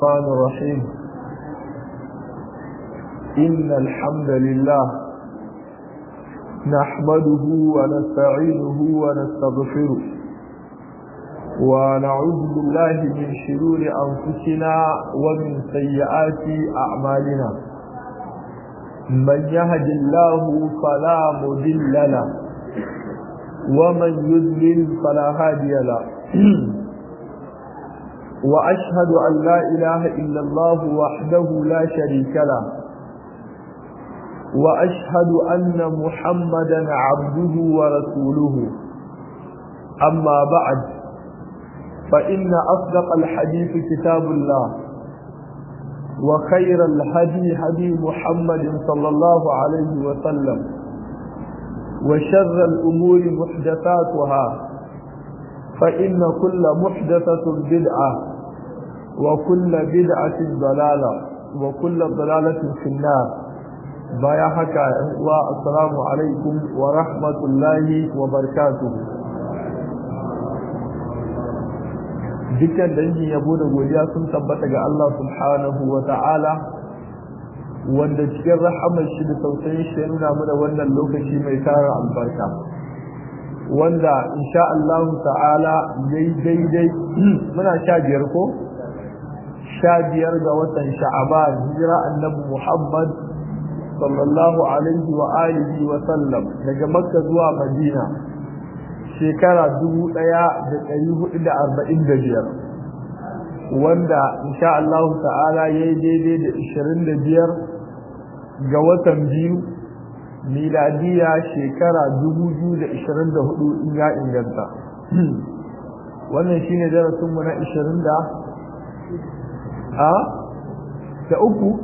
الرحمن الرحيم. إن الحمد لله نحمده ونستعينه ونستغفره ونعوذ بالله من شرور أنفسنا ومن سيئات أعمالنا. من يهد الله فلا مضل له ومن يضلل فلا هادي له. وأشهد أن لا إله إلا الله وحده لا شريك له وأشهد أن محمدا عبده ورسوله. أما بعد، فإن أصدق الحديث كتاب الله، وخير الهدي هدي محمد صلى الله عليه وسلم، وشر الأمور محدثاتها، فإن كل محدثة بدعة وكل بدعة ضلالة وكل ضلالة في النار. بايا حكا والسلام عليكم ورحمة الله وبركاته. dukkan dangin yabo da godiya sun tabbata ga Allah subhanahu wa ta'ala, wanda cikin rahamar shi da tausayin shi ya nuna mu da wannan lokaci mai tara albarka, wanda insha Allah ta'ala yayi daidai muna 15 ko 15 ga watan Sha'aban, hijira annabi Muhammad sallallahu alaihi wa alihi wa sallam daga Makka zuwa Madina shekara 1445, wanda insha Allah ta'ala yayi daidai da 25 ga watan biyu miladiya shekara 2024 in ya inganta. Wannan shine darasin mu na 23.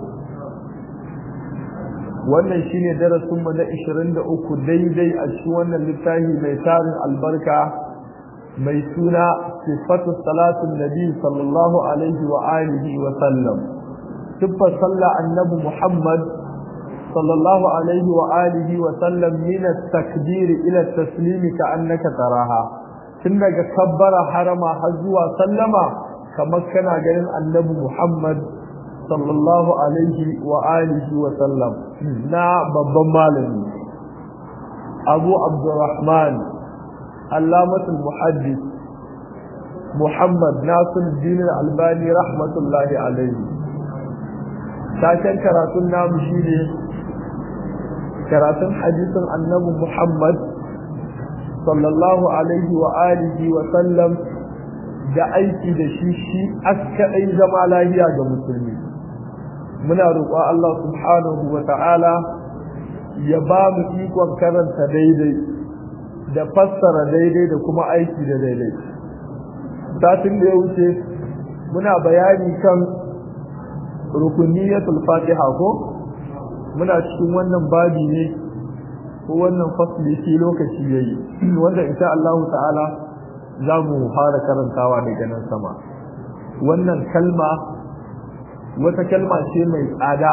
Wannan shine darasin mu na 23 daidai a cikin wannan littafi mai tarin albarka mai suna sifatu salatin nabi sallallahu alaihi wa alihi wa sallam. sifar sallah annabi Muhammad sallallahu alaihi wa alihi wa sallam min at-takbir ila at-taslim ka'annaka taraha, tun daga kabbara harama har zuwa sallama kamar kana ganin annabi Muhammad sallallahu alaihi wa alihi wa sallam. Na babban malami Abu Abdurrahman Allamatul Muhaddis Muhammad Nasiruddin Albani rahmatullahi alaihi. Taken karatun namu shine karatun hadisin annabi Muhammad sallallahu alaihi wa alihi wa sallam da aiki da shi askaɗai zama lahiya ga musulmi. Muna roƙon Allah subhanahu wa ta'ala ya ba mu ikon karanta daidai da fassara daidai da kuma aiki da daidai. Satin da ya wuce muna bayani kan rukuniyatul fatiha ko muna cikin wannan babi ne ko wannan fasli shi lokaci yayi, wanda insha Allah ta'ala za mu fara karantawa daga nan sama. Wannan kalma wata kalma ce mai tsada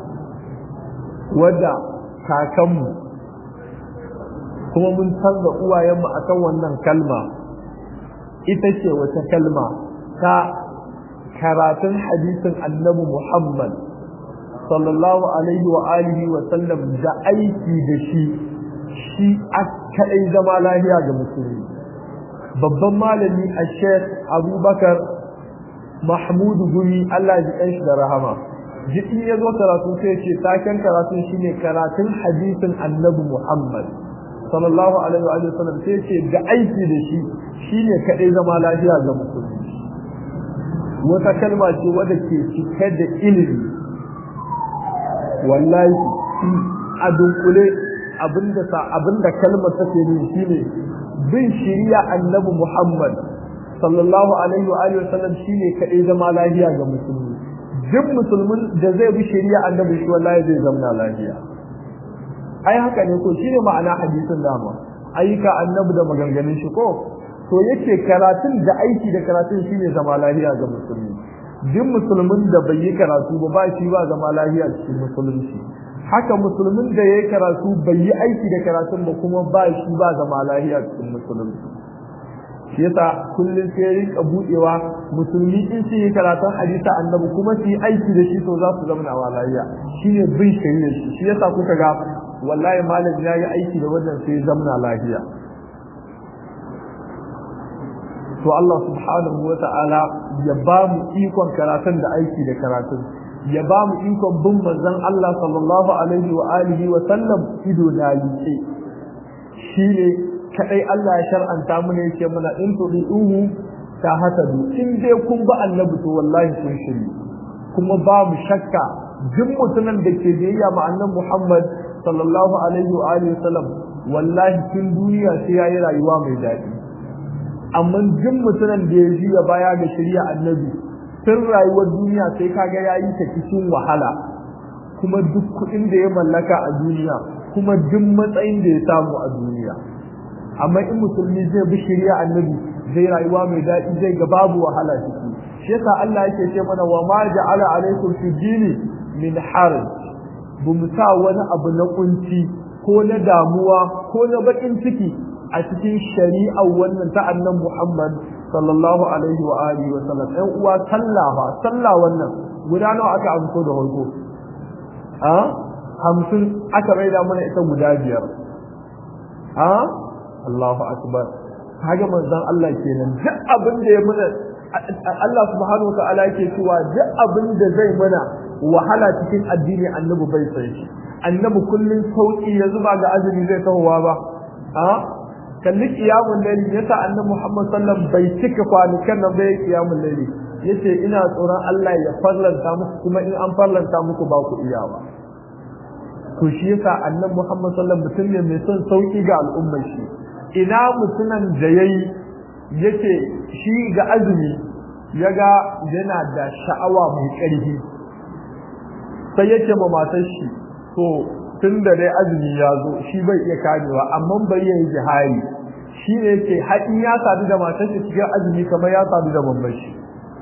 wadda kakanmu kuma mun canza uwayenmu akan wannan kalma. Ita ce wata kalma ta karatun hadisin annabi Muhammad sallallahu alaihi wa alihi wa sallam da aiki da shi kadai zama lafiya ga musulmi. Babban malami a Sheikh Abubakar Mahmud Gumi, Allah ya ji da rahama, jikin ya zo karatu sai ce taken karatun shine karatun hadisin annabi Muhammad sallallahu alaihi wa sallam, sai ce da aiki da shi shine kadai zama lafiya ga musulmi. Wata kalma ce wadda ke cike da ilimi, wallahi a dunkule abinda kalmar take nuni shine bin shiriya annabi Muhammad sallallahu alaihi wa alihi wasallam shine kadai zama lafiya ga musulmi. Duk musulmin da zai bi shiriya annabi shi wallahi zai zama lafiya. Ai haka ne ko shine ma'ana hadisin dama, ayyuka annabi da maganganun shi ko to yake karatun da aiki da karatun shine zama lafiya ga musulmi. Duk musulmin da bai yi karatu ba shi ba zama lafiya cikin musulunci. Haka musulmin da yayi karatu bai yi aiki da karatun ba kuma ba shi ba zama lafiya cikin musulunci. shi yasa kullun sai rika budewa musulmi in su yi karatun hadisi annabi kuma su yi aiki da shi to za su zama na walaya shine bin shari'a shi yasa kuka ga wallahi malam ya yi aiki da wannan sai zama lafiya to Allah subhanahu wa ta'ala ya ba mu ikon karatun da aiki da karatun ya ba mu ikon bin manzon Allah sallallahu alaihi wa alihi wa sallam ido da yake shine kadai Allah ya shar'anta mu ne yake mana in tudihu ta hasadu in dai kun ba annabi to wallahi kun shiri kuma babu shakka duk mutumin da ke biyayya ma annabi Muhammad sallallahu alaihi wa alihi wa sallam wallahi tun duniya sai yayi rayuwa mai daɗi amma duk mutumin da ya jiya baya ga shari'a annabi tun rayuwar duniya sai kaga yayi ta cikin wahala kuma duk kuɗin da ya mallaka a duniya kuma duk matsayin da ya samu a duniya amma in musulmi zai bi shari'a annabi zai rayuwa mai daɗi zai ga babu wahala ciki shi yasa Allah yake ce mana wa ma ja'ala alaikum fi dini min haraj bamu sa wani abu na kunci ko na damuwa ko na bakin ciki a cikin shari'ar wannan ta annabi Muhammad sallallahu alaihi wa alihi wa sallam ɗan uwa sallah wannan guda nawa aka amso da farko 50 aka maida mana ita guda 5 Allahu akbar kaga manzon Allah kenan duk abin da ya mana Allah subhanahu wa ta'ala yake cewa duk abin da zai mana wahala cikin addini annabi bai san shi annabi kullun sauki ya zuba ga azumi zai tahowa ba kalli qiyamul layli yasa annabi Muhammad sallallahu alaihi wasallam bai cika kwanukan nan bai qiyamul layli yace ina tsoron Allah ya farlanta muku kuma in an farlanta muku ba ku iya ba to shi yasa annabi Muhammad sallallahu alaihi wasallam mutum ne mai son sauki ga al'ummar shi ina mutunan da yayi yake shi ga azumi yaga yana da sha'awa mai ƙarfi sai yake ma matar shi to tun da dai azumi ya zo shi bai iya kamewa amma bai yi jihari shi ne yake haƙin ya sadu da matar shi cikin azumi kamar ya sadu da babban shi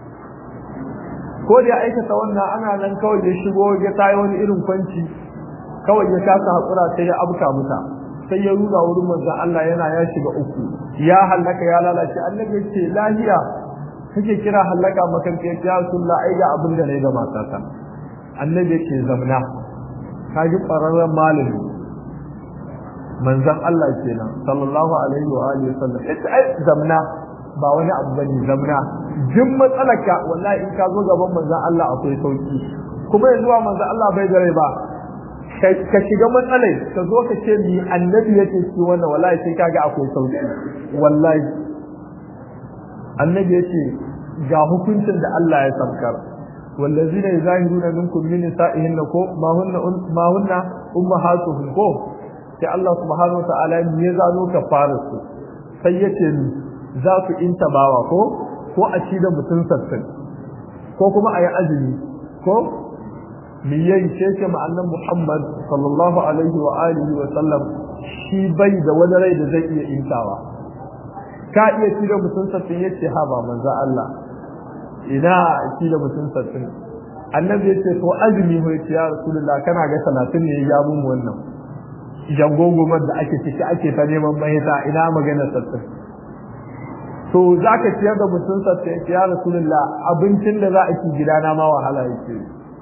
ko da ya aikata wannan ana nan kawai ya shigo ya tayi wani irin kwanci kawai ya kasa haƙura sai ya abuka muta sai ya rura wurin manzon Allah yana ya shiga uku ya halaka ya lalace annabi ya ce lahiya kake kira halaka makanka ya Rasulullah ai ga abin da ne ga matata annabi yake zamna kaji ƙwararren malami manzon Allah kenan sallallahu alaihi wa alihi wasallam ita ai zamna ba wani abu bane zamna jin matsalaka wallahi in ka zo gaban manzon Allah akwai sauki kuma yanzu ba manzon Allah bai da rai ba ka shiga matsalai ka zo ka ce ni annabi yake ci wannan wallahi sai kaga akwai sauki wallahi annabi yace ga hukuncin da Allah ya saukar والذين يظاهرون منكم من نسائهن ما هن أمهاتهم sai Allah subhanahu wa ta'ala ya zano kafarar su sai yace za ku intabawa ko a ci da mutun sattin ko kuma ayi azumi ko me yayi ce ma annabi Muhammad sallallahu alaihi wa alihi wa sallam shi bai da wani rai da zai iya intawa ka iya ci da mutun sattin yace ha ba manzo Allah ina shi da mutun sattin annabi yace to azumi ho yace ya rasulullah kana ga 30 ne ya mun wannan jangogomar da ake ciki ake ta neman mahita ina magana sattin to zaka ciyar da mutun sattin ya rasulullah abincin da za a ci gidana ma wahala yake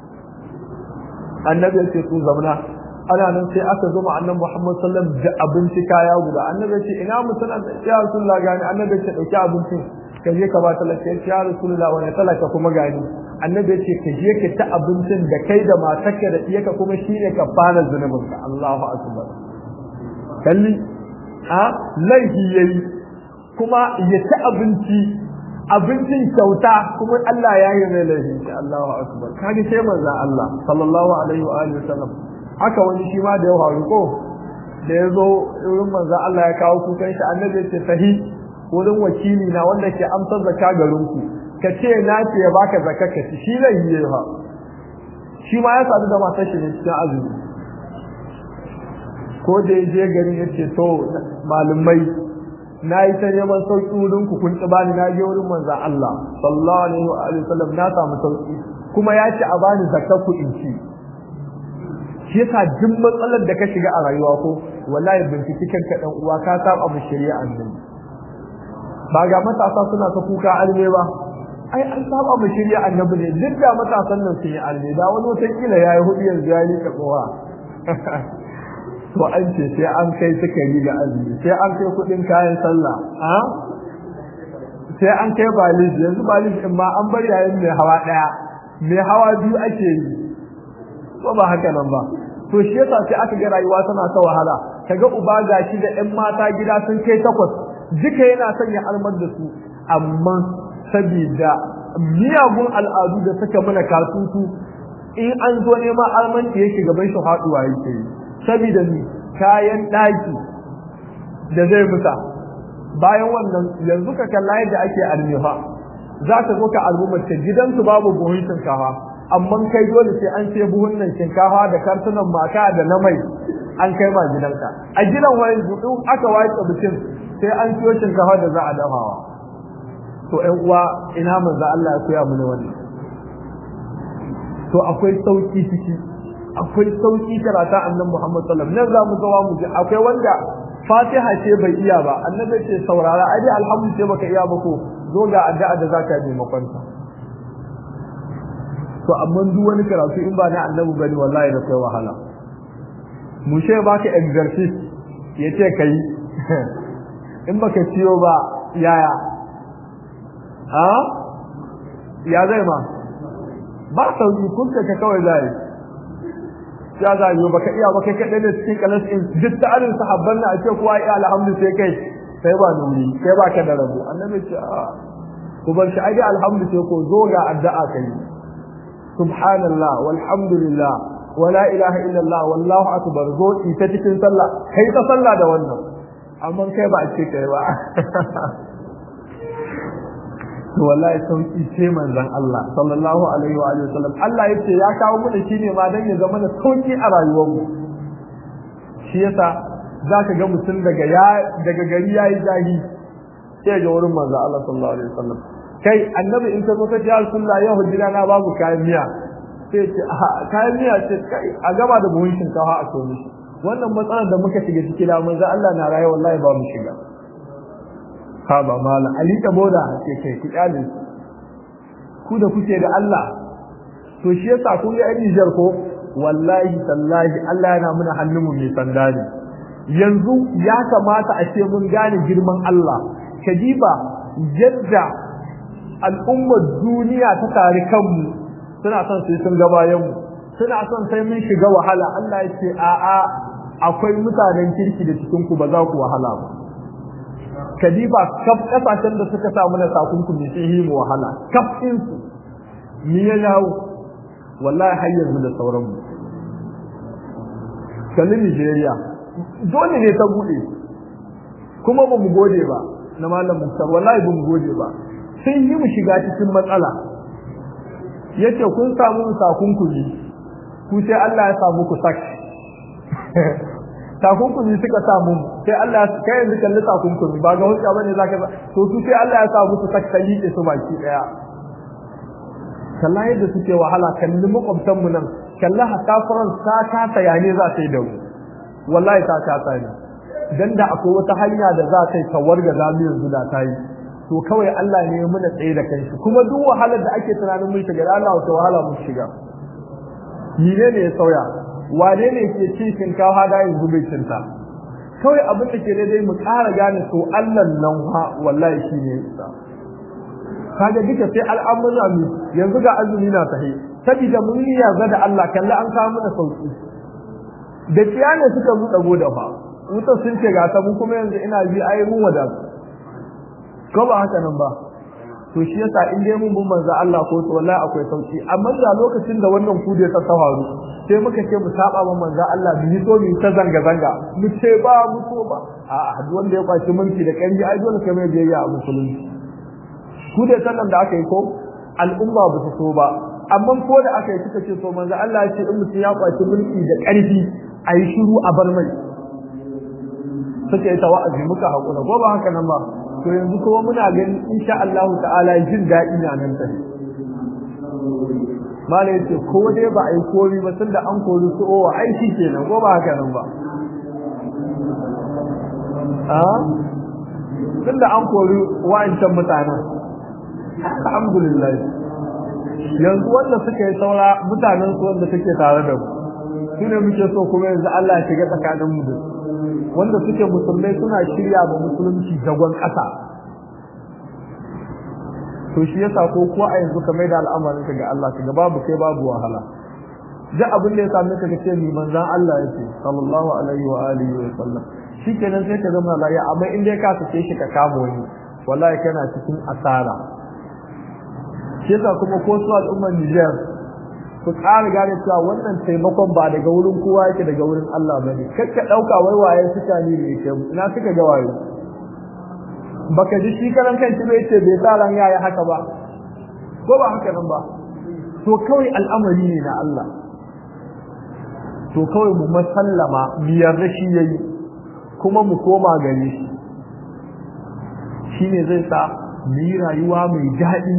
annabi yace to zamna ana nan sai aka zo ma annabi Muhammad sallallahu alaihi wasallam da abinci kaya guda annabi yace ina mutun ya rasulullah gani annabi yace dauki abincin ka je ka ba talaka ya rasulullah wani talaka kuma gani annabi yace ka je ka ta abincin da kai da matarka da iyaka kuma shine ka fara zunubin ka Allahu akbar kalli laifi yayi kuma ya ta abincin kyauta kuma Allah ya yi mai laifi Allahu akbar kaga sai manzon Allah sallallahu alaihi wa alihi wasallam haka wani shi ma da ya faru ko da yazo wurin manzon Allah ya kawo kukan shi annabi yace sahi wurin wakili na wanda ke amsar zakka garin ku kace na ce ya baka zakka ka ci shi zai yi ha shi ma ya sadu da matar shi cikin azumi ko da yaje garin yace to malumai nayi ta neman sauki wurin ku kun tsibani na je wurin manzon Allah sallallahu alaihi wa sallam na samu sauki kuma ya ce a bani zakka ku in ci shi yasa duk matsalar da ka shiga a rayuwa ko wallahi bincike kanka dan uwa ka saba mu shari'a annabi ba ga matasa suna ta kuka arme ba ai an saba mu shirya annabi ne duk da matasan nan sun yi arme da wani wata kila yayi hudu yanzu yayi ka tsowa to an ce sai an kai sukari ga azumi sai an kai kudin kayan sallah sai an kai balij yanzu balij in ma an bar yayin mai hawa daya mai hawa biyu ake yi ko ba haka nan ba to shi yasa sai aka ga rayuwa tana ta wahala kaga uba gashi da ƴan mata gida sun kai 8 duka yana son ya almar da su amma sabida miyagun al'adu da suka mana kasutu in an zo neman alman da yake gaban shi haduwa yake sabida ni kayan daki da zai musa bayan wannan yanzu ka kalla yadda ake almiha za ka zo ka al'ummar ta gidansu babu buhun shinkafa amma kai dole sai an sai buhun nan shinkafa da kartunan maka da na mai an kai ma gidanka a gidan wayan gudu aka waye bikin sai an siyo shinkafa da za a dafawa to ƴan uwa ina manzo Allah ya koya mana wannan to akwai sauki ciki akwai sauki karata annabi Muhammad sallallahu alaihi wasallam nan za mu ga mu ji akwai wanda Fatiha ce bai iya ba annabi ce saurara ai alhamdu ce baka iya ba ko zo ga addu'a da zaka yi makonta to amma duk wani karatu in ba na annabi bane wallahi da kai wahala mu she baka exercise yace kai in baka ciyo ba yaya ya zai ma ba sauki kunta ka kawai zai ya zai yo baka iya baka kada da cikin kalas in duk ta'arin sahabban na ce kuwa ya alhamdu sai kai sai ba nuri sai ba ka da rabu annabi ce ku bar shi ai alhamdu sai ko zo ga addu'a kai subhanallah walhamdulillah wala ilaha illallah wallahu akbar zo ita cikin sallah kai ta sallah da wannan amma kai ba a ce kai ba to wallahi sauki ce manzon Allah sallallahu alaihi wa alihi wasallam Allah yace ya kawo mu da shine ma dan ya zama da sauki a rayuwar mu shi yasa zaka ga mutum daga gari yayi jahi sai ga wurin manzon Allah sallallahu alaihi wasallam kai annabi in ka zo ka ji Allah ya hujjira na babu kayan miya sai ce kayan miya ce kai a gaba da buhun shinkafa a so mishi wannan matsalar da muka shiga ciki da manzon Allah na rayuwa wallahi ba mu shiga ha ba mala ali ta boda ce kai ku kyale ku da kuke da Allah to shi yasa kun ga Niger ko wallahi tallahi Allah yana muna hannun mu mai sanda ne yanzu ya kamata a ce mun gane girman Allah kadiba yadda al'ummar duniya ta tare kanmu suna son sai sun gabayen mu suna son sai mun shiga wahala Allah ya ce a'a akwai mutanen kirki da cikin ku ba za ku wahala ba kadiba kaf kasashen da suka samu na takunkumi sun yi mu wahala kaf din su ni ya dawo wallahi har yanzu da sauran mu kallin Nigeria dole ne ta bude kuma ba mu gode ba na malam Muktar wallahi ba mu gode ba sun yi mu shiga cikin matsala yace kun samu takunkumi ku sai Allah ya samu ku saki takunkumi suka samu sai Allah kai yanzu kalli takunkumi ba ga hujja bane zaka to su sai Allah ya samu su takkali da su baki daya kallahi da suke wahala kalli makwabtan mu nan kallaha kafiran ta kasa yane za ta yi da mu wallahi ta kasa ne dan da akwai wata hanya da za ta yi tawarga zamu yanzu da ta yi to kawai Allah ne ya muna tsaye da kanshi kuma duk wahalar da ake tunanin mun shiga Allah wata wahala mun shiga ni ne ya sauya wane ne ke cin shinkafa da yanzu bai cinta kawai abin da ke daidai mu ƙara gane to Allah nan wallahi shine yasa kaga duka sai al'amura mu yanzu ga azumi na sahi saboda mun yi yarda da Allah kalla an kawo mana sauki da kiyane suka buɗe goda fa wuta sun ce ga ta mu kuma yanzu ina ji ai mun wada ko ba haka nan ba to shi yasa in dai mun bin manzo Allah ko to wallahi akwai sauki amma da lokacin da wannan kude ta tawaru sai muka ce mu saba wa manzo Allah mu yi so mu ta zanga zanga mu ce ba mu so ba a duk wanda ya kwashi mulki da kanji ai dole kai mai biyayya a musulunci kude sannan da aka yi ko al'umma ba ta so ba amma ko da aka yi suka ce so manzo Allah ya ce in mutum ya kwashi mulki da karfi ayi shiru a bar mai suke ta wa'azi muka hakura ko ba haka nan ba to yanzu kuma muna ganin insha Allah ta'ala jin daɗi na nan tafi malai yace ko dai ba ai kori ba tunda an kori su o aiki kenan ko ba haka nan ba tunda an kori wa'ancan mutanen alhamdulillah yanzu wanda suka yi saura mutanen su wanda suke tare da mu su ne muke so kuma yanzu Allah ya shiga tsakanin mu da wanda suke musulmai suna shirya ba musulunci zagon ƙasa to shi yasa ko a yanzu ka mai da al'amarin ka ga Allah ka ga babu kai babu wahala duk abin da ya same ka ce ni manzon Allah yake sallallahu alaihi wa alihi wa sallam shikenan sai ka zama lafiya amma in dai ka sace shi ka kamo ni wallahi kana cikin asara shi yasa kuma ko su al'ummar Niger ku ƙara gane cewa wannan taimakon ba daga wurin kowa yake daga wurin Allah bane kakka dauka wai waye suka ne ke ina suka ga waye baka ji shi karan kanki bai ce bai sa ran yaya haka ba ko ba haka nan ba to kawai al'amari ne na Allah to kawai mu masallama mu yarda shi yayi kuma mu koma gare shi shine zai sa mu yi rayuwa mai daɗi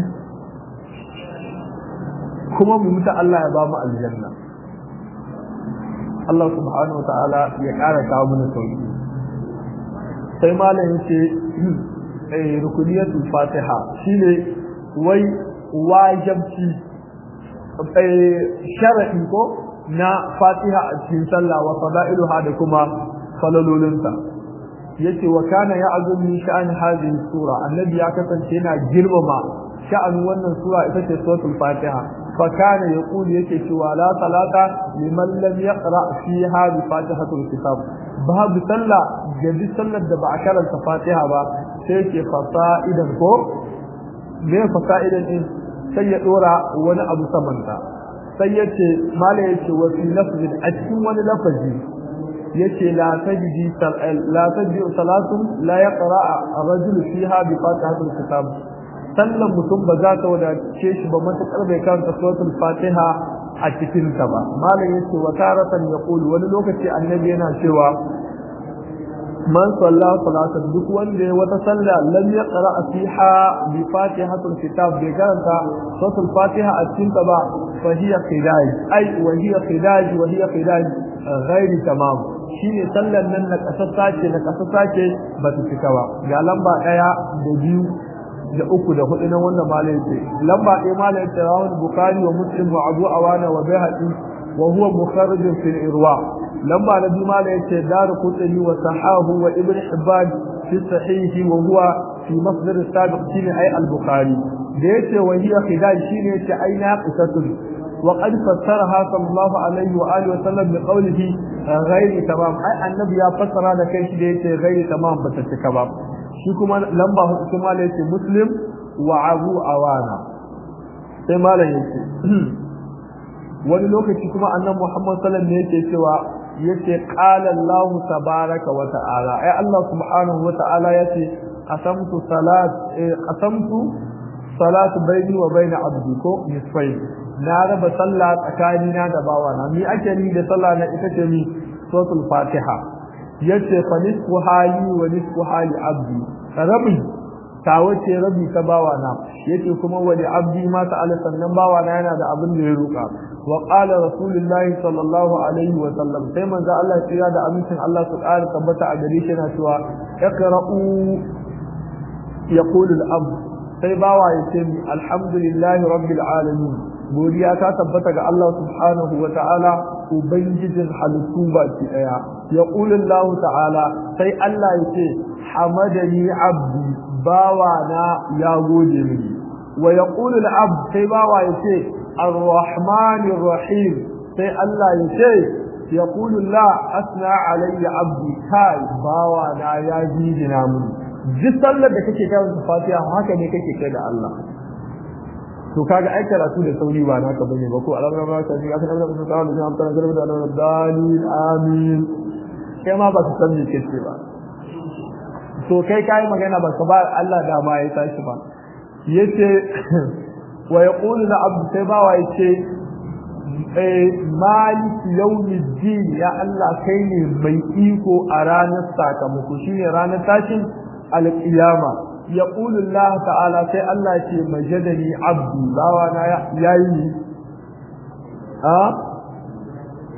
kuma mu mutu Allah ya ba mu aljanna Allah subhanahu wa ta'ala ya ƙara kawo mana sauki sai malamin ce rukuniyatul fatiha shine wai wajibci shar'i ko na fatiha a cikin sallah wa fada'iluha da kuma falalolinta yace wa kana ya'zumi sha'an hadhihi sura annabi ya kasance yana girmama sha'an wannan sura ita ce suratul fatiha fa kana yaqulu yake cewa la salata liman lam yaqra fiha bi fatihatul kitab babu sallah jadi sallar da ba a karanta fatiha ba sai yake fasa'idan ko me fasa'idan din sai ya dora wani abu samanta sai yace mala yace wa fi lafzin a cikin wani lafazi yace la tajidi salatun la yaqra ar-rajul fiha bi fatihatul kitab sallan mutum ba za ta wadace shi ba matakar bai karanta suratul fatiha a cikin ta ba malam yace wa taratan yaqulu wani lokaci annabi yana cewa man salla salatan duk wanda ya wata salla lam yaqra fiha bi fatihatul kitab bai karanta suratul fatiha a cikin ta ba fa hiya qidaj ai wa hiya qidaj wa hiya qidaj ghairi tamam shine sallan nan na kasassa ce ba ta cika ba ga lamba 1 da 2 da 3 da 4 nan wannan malai ce lamba 1 malai ce rawal bukhari wa muslim wa abu awana wa bayhaqi wa huwa mukharraj fil irwa lamba na 2 malai ce daru qutni wa sahahu wa ibn hibban fi sahih wa huwa fi masdar sabiq shine ay al bukhari da yace wa hiya khidaj shine yace ay naqisatun wa qad fassaraha sallallahu alaihi wa alihi wa sallam bi qawlihi ghairi tamam ai annabi ya fassara da kai shi da yace ghairi tamam bata cika ba shi kuma lamba 4 kuma da yace muslim wa abu awana sai malam yace wani lokaci kuma annabi Muhammad sallallahu alaihi wasallam yake cewa yace qala Allah tabaaraka wa ta'ala ai Allah subhanahu wa ta'ala yace qasamtu salat bayni wa bayna abdi ko nisfain na raba sallah tsakanina da bawana mi ake ni da sallah na ita ce mi suratul fatiha yace fa nisfu hali wa nisfu hali abdi rabi ta wace rabi ta bawana yace kuma wali abdi ma ta'ala sannan bawana yana da abin da ya roka wa qala rasulullahi sallallahu alaihi wa sallam sai manzo Allah ya tsira da amincin Allah su ƙara tabbata a gare shi yana cewa iqra'u yaqulu al-abd sai bawa yace alhamdulillahi rabbil alamin godiya ta tabbata ga Allah subhanahu wa ta'ala ubangijin halittu baki daya yaqulu Allah ta'ala sai Allah yace hamadani abdi bawa na ya gode mini wa yaqulu al-abd sai bawa yace ar-rahmanir rahim sai Allah yace yaqulu Allah asna alayya abdi kai bawa na ya jijina mini duk sallar da kake kai Fatiha haka ne kake kai da Allah to kaga ai karatu da sauri ba naka bane ba ko alhamdulillah ta ji aka da su ta da amfana garba da Allah dalil amin kai ma ba ka san me kace ba to kai kai magana ba ka ba Allah da ma ya tashi ba yace wa yaqulu la abd sai ba wa yace malik yawmiddin ya Allah kai ne mai iko a ranar sakamako shine ranar tashin alqiyama يقول الله تعالى سي الله شي مجدني عبد الله وانا ياي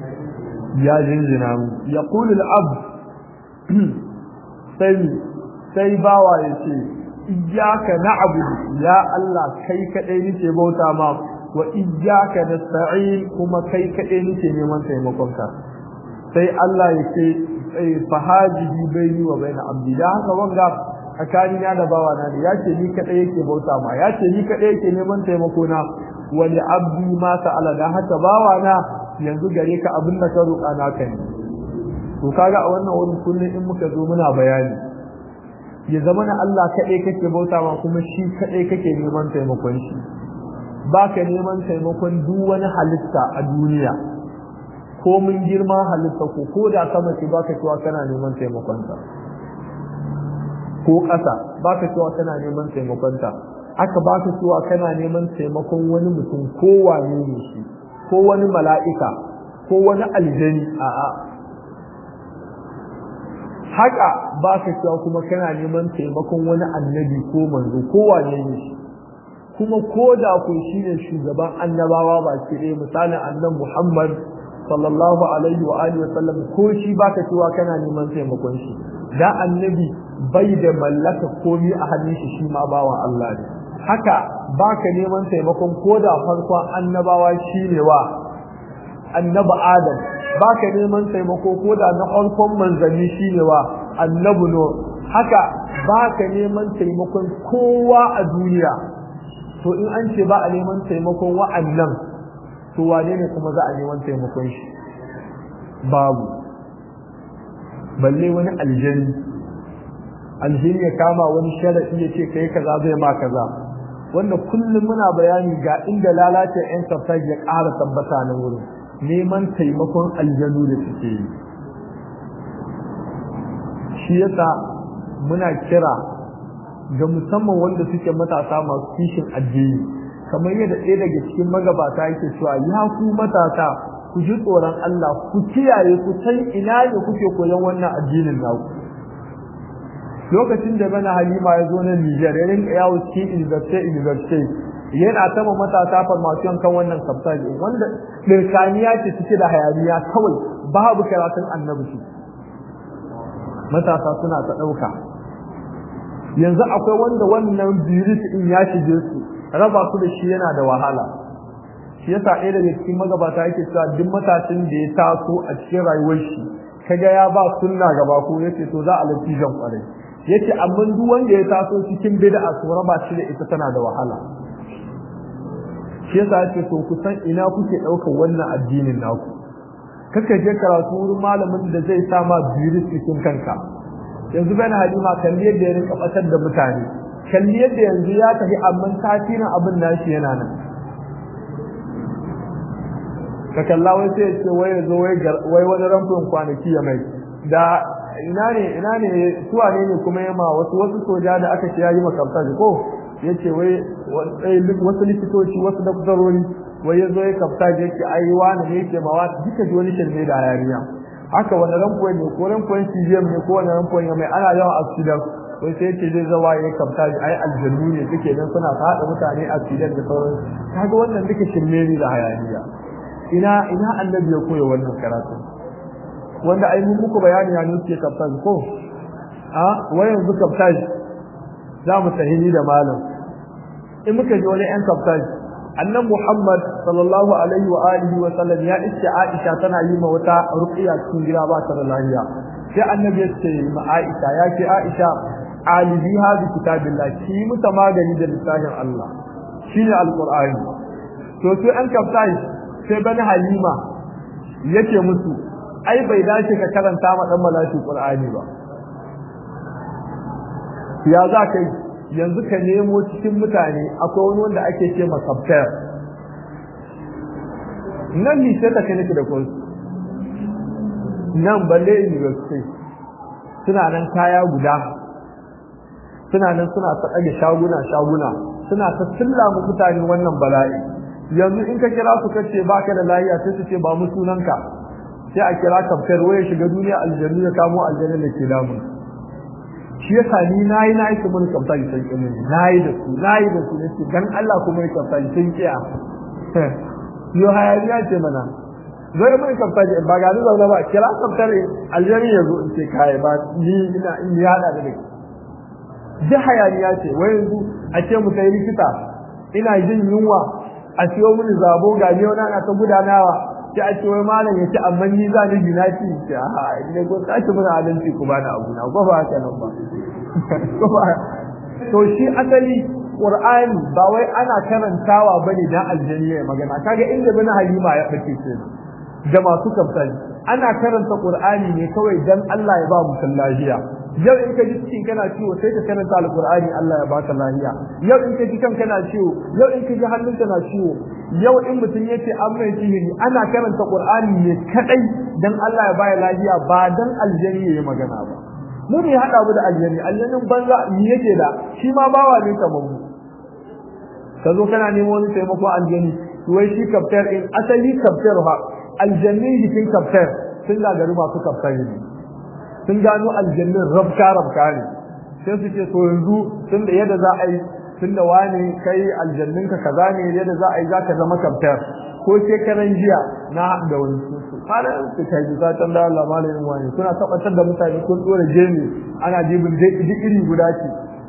يا جنجنا يقول العبد سي sai bawa ya ce iyyaka na'budu ya Allah kai kadai nake bauta ma wa iyyaka nasta'in kuma kai kadai nake neman taimakon ka sai Allah ya ce fahajihi baini wa baina abdi da haka wanga tsakanina da bawa na ya ce ni kadai yake bauta ma ya ce ni kadai yake neman taimako na wa li abdi ma sa'ala da haka bawa na yanzu gare ka abin da ka roƙa naka ne to kaga a wannan wurin kullun in muka zo muna bayani ya zama na Allah kaɗai kake bauta ma kuma shi kaɗai kake neman taimakon shi ba ka neman taimakon duk wani halitta a duniya ko mun girma halitta ko da sama ce ba ka cewa kana neman taimakonta ko ƙasa ba ka cewa kana neman taimakonta haka ba ka cewa kana neman taimakon wani mutum ko wane ne shi ko wani mala'ika ko wani aljani a'a haka ba ka cewa kuma kana neman taimakon wani annabi ko manzo ko wane ne shi kuma ko da ku shine shugaban annabawa ba ke dai misalin annabi Muhammad sallallahu alaihi wa alihi wa sallam ko shi ba ka cewa kana neman taimakon shi da annabi bai da mallaka komai a hannun shi shi ma bawan Allah ne haka ba ka neman taimakon ko da farkon annabawa shine wa annabi Adam baka neman taimako ko da na farkon manzanni shine wa annabi no haka baka neman taimakon kowa a duniya to in an ce ba a neman taimakon wa'annan to wane ne kuma za a neman taimakon shi babu balle wani aljini ya kama wani sharadi ya ce kai kaza zai ma kaza wanda kullum muna bayani ga inda lalace yan safar ya ƙara tabbata nan wurin neman taimakon aljanu da suke yi shi yasa muna kira ga musamman wanda suke matasa masu kishin addini kamar yadda ɗaya daga cikin magabata yake cewa ya ku matasa ku ji tsoron Allah ku kiyaye ku san ina ne kuke koyon wannan addinin naku lokacin da bana Halima ya zo na Niger ya rinka yawo cikin university yana taba matasa farmasiyon kan wannan sabtaji wanda dirkaniya ce cike da hayaniya kawai babu karatun annabi shi matasa suna ta dauka yanzu akwai wanda wannan virus in ya shige su raba su da shi yana da wahala shi yasa ɗaya daga cikin magabata yake cewa duk matashin da ya taso a cikin rayuwar shi kaga ya ba sunna gaba ko yace to za a lafi jan kwarai yace amma duk wanda ya taso cikin bid'a su raba shi da ita tana da wahala shi yasa yake to ku san ina kuke daukar wannan addinin naku kaka je karatu wurin malamin da zai sa ma virus cikin kanka yanzu bana Halima kalli yadda ya rinka batar da mutane kalli yadda yanzu ya tafi amma tasirin abin nashi yana nan ka kalla wai sai ce wai yazo wai wani ramfin kwanaki ya mai da ina ne suwa ne kuma yama wasu soja da aka ce yayi makamta ko yace wai wasu likitoci wasu daktarori wai yazo ya kafta yake ai wani ne yake mawa duka ji wani shirme da hayaniya haka wani ramfin ne ko ramfin CGM ne ko wani ramfin ya mai ana yawan accident wai sai yace zai zawa ya kafta ai aljannu ne suke nan suna hada mutane accident da sauran kaga wannan duka shirme ne da hayaniya ina annabi ya koya wannan karatu wanda ai mun muku bayani ya ne ke kaftaji ko wai yanzu kaftaji za mu tahini da malam in muka ji wani yan kaftaji annabi Muhammad sallallahu alaihi wa alihi wa sallam ya iske Aisha tana yi ma wata ruqiya cikin gida ba ta da lafiya sai annabi ya ce ma Aisha ya ce Aisha alibiha bi kitabillah ki muta magani da littafin Allah shine alqur'ani to sai an kaftaji sai bani Halima yake musu ai bai dace ka karanta ma dan malaki Qur'ani ba ya za kai yanzu ka nemo cikin mutane akwai wani wanda ake ce ma kaftar nan ni sai ta kai nake da koyi nan balle university suna nan kaya guda suna nan suna ta dage shaguna suna ta silla mu mutane wannan bala'i yanzu in ka kira su kace baka da lafiya sai su ce ba mu sunanka sai a kira kaftar waye shiga duniya aljanna ya kamo aljanna da ke damu shi yasa ni nayi kuma kaftar sai kin nayi da su ne dan Allah kuma ya kaftar sai kiya yo hayaniya ce mana zai mun kaftar ba ga zauna ba kira kaftar aljanna ya zo in ce kai ba ni ina in ya hada da kai ji hayaniya ce wai yanzu a ce mu sai likita ina jin yunwa a siyo mini zabo ga ne wani ana ta gudanawa sai a ce wai malam ya ce amma ni za ni jina ci ce a ne ko ka ci mun adalci ku bani abu na ko ba haka nan ba ko ba to shi asali Qur'ani ba wai ana karantawa bane dan aljanna ya magana kaga inda bin halima ya bace ce da masu kafsani ana karanta Qur'ani ne kawai dan Allah ya ba mutum lafiya yau in ka ji cikin kana ciwo sai ka karanta alqur'ani Allah ya baka lafiya yau in ka ji kan kana ciwo yau in ka ji hannunka na ciwo yau in mutum yace an mai sihiri ana karanta Qur'ani ne kadai dan Allah ya baya lafiya ba dan aljanna ya magana ba mu ne hada mu da aljannin banza ni yake da shi ma bawa ne kamar mu kazo kana nemo wani taimako aljanni wai shi kaftar in asali kaftar ha aljanni jikin kaftar sun gagaru masu kaftar ne sun gano aljannin rabka ne sai su ce to yanzu tunda yadda za a yi tunda wani kai aljannin ka kaza ne yadda za a yi zaka zama kaftar ko shekaran jiya na da wani su halin su kai za ta da Allah malamin wani suna tabbatar da mutane kun dora jemi ana jibin duk iri guda ce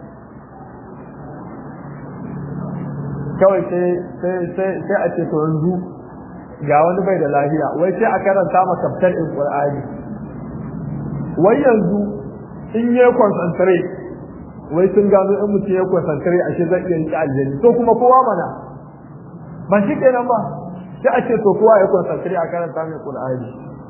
kawai sai a ce to yanzu ga wani bai da lafiya wai sai a karanta maka kaftar in Qur'ani wai yanzu in yi concentrate wai sun gano in mutum ya concentrate a shi zai iya rike aljanni to kuma kowa mana ba shi kenan ba sai a ce to kowa ya concentrate a karanta mai Qur'ani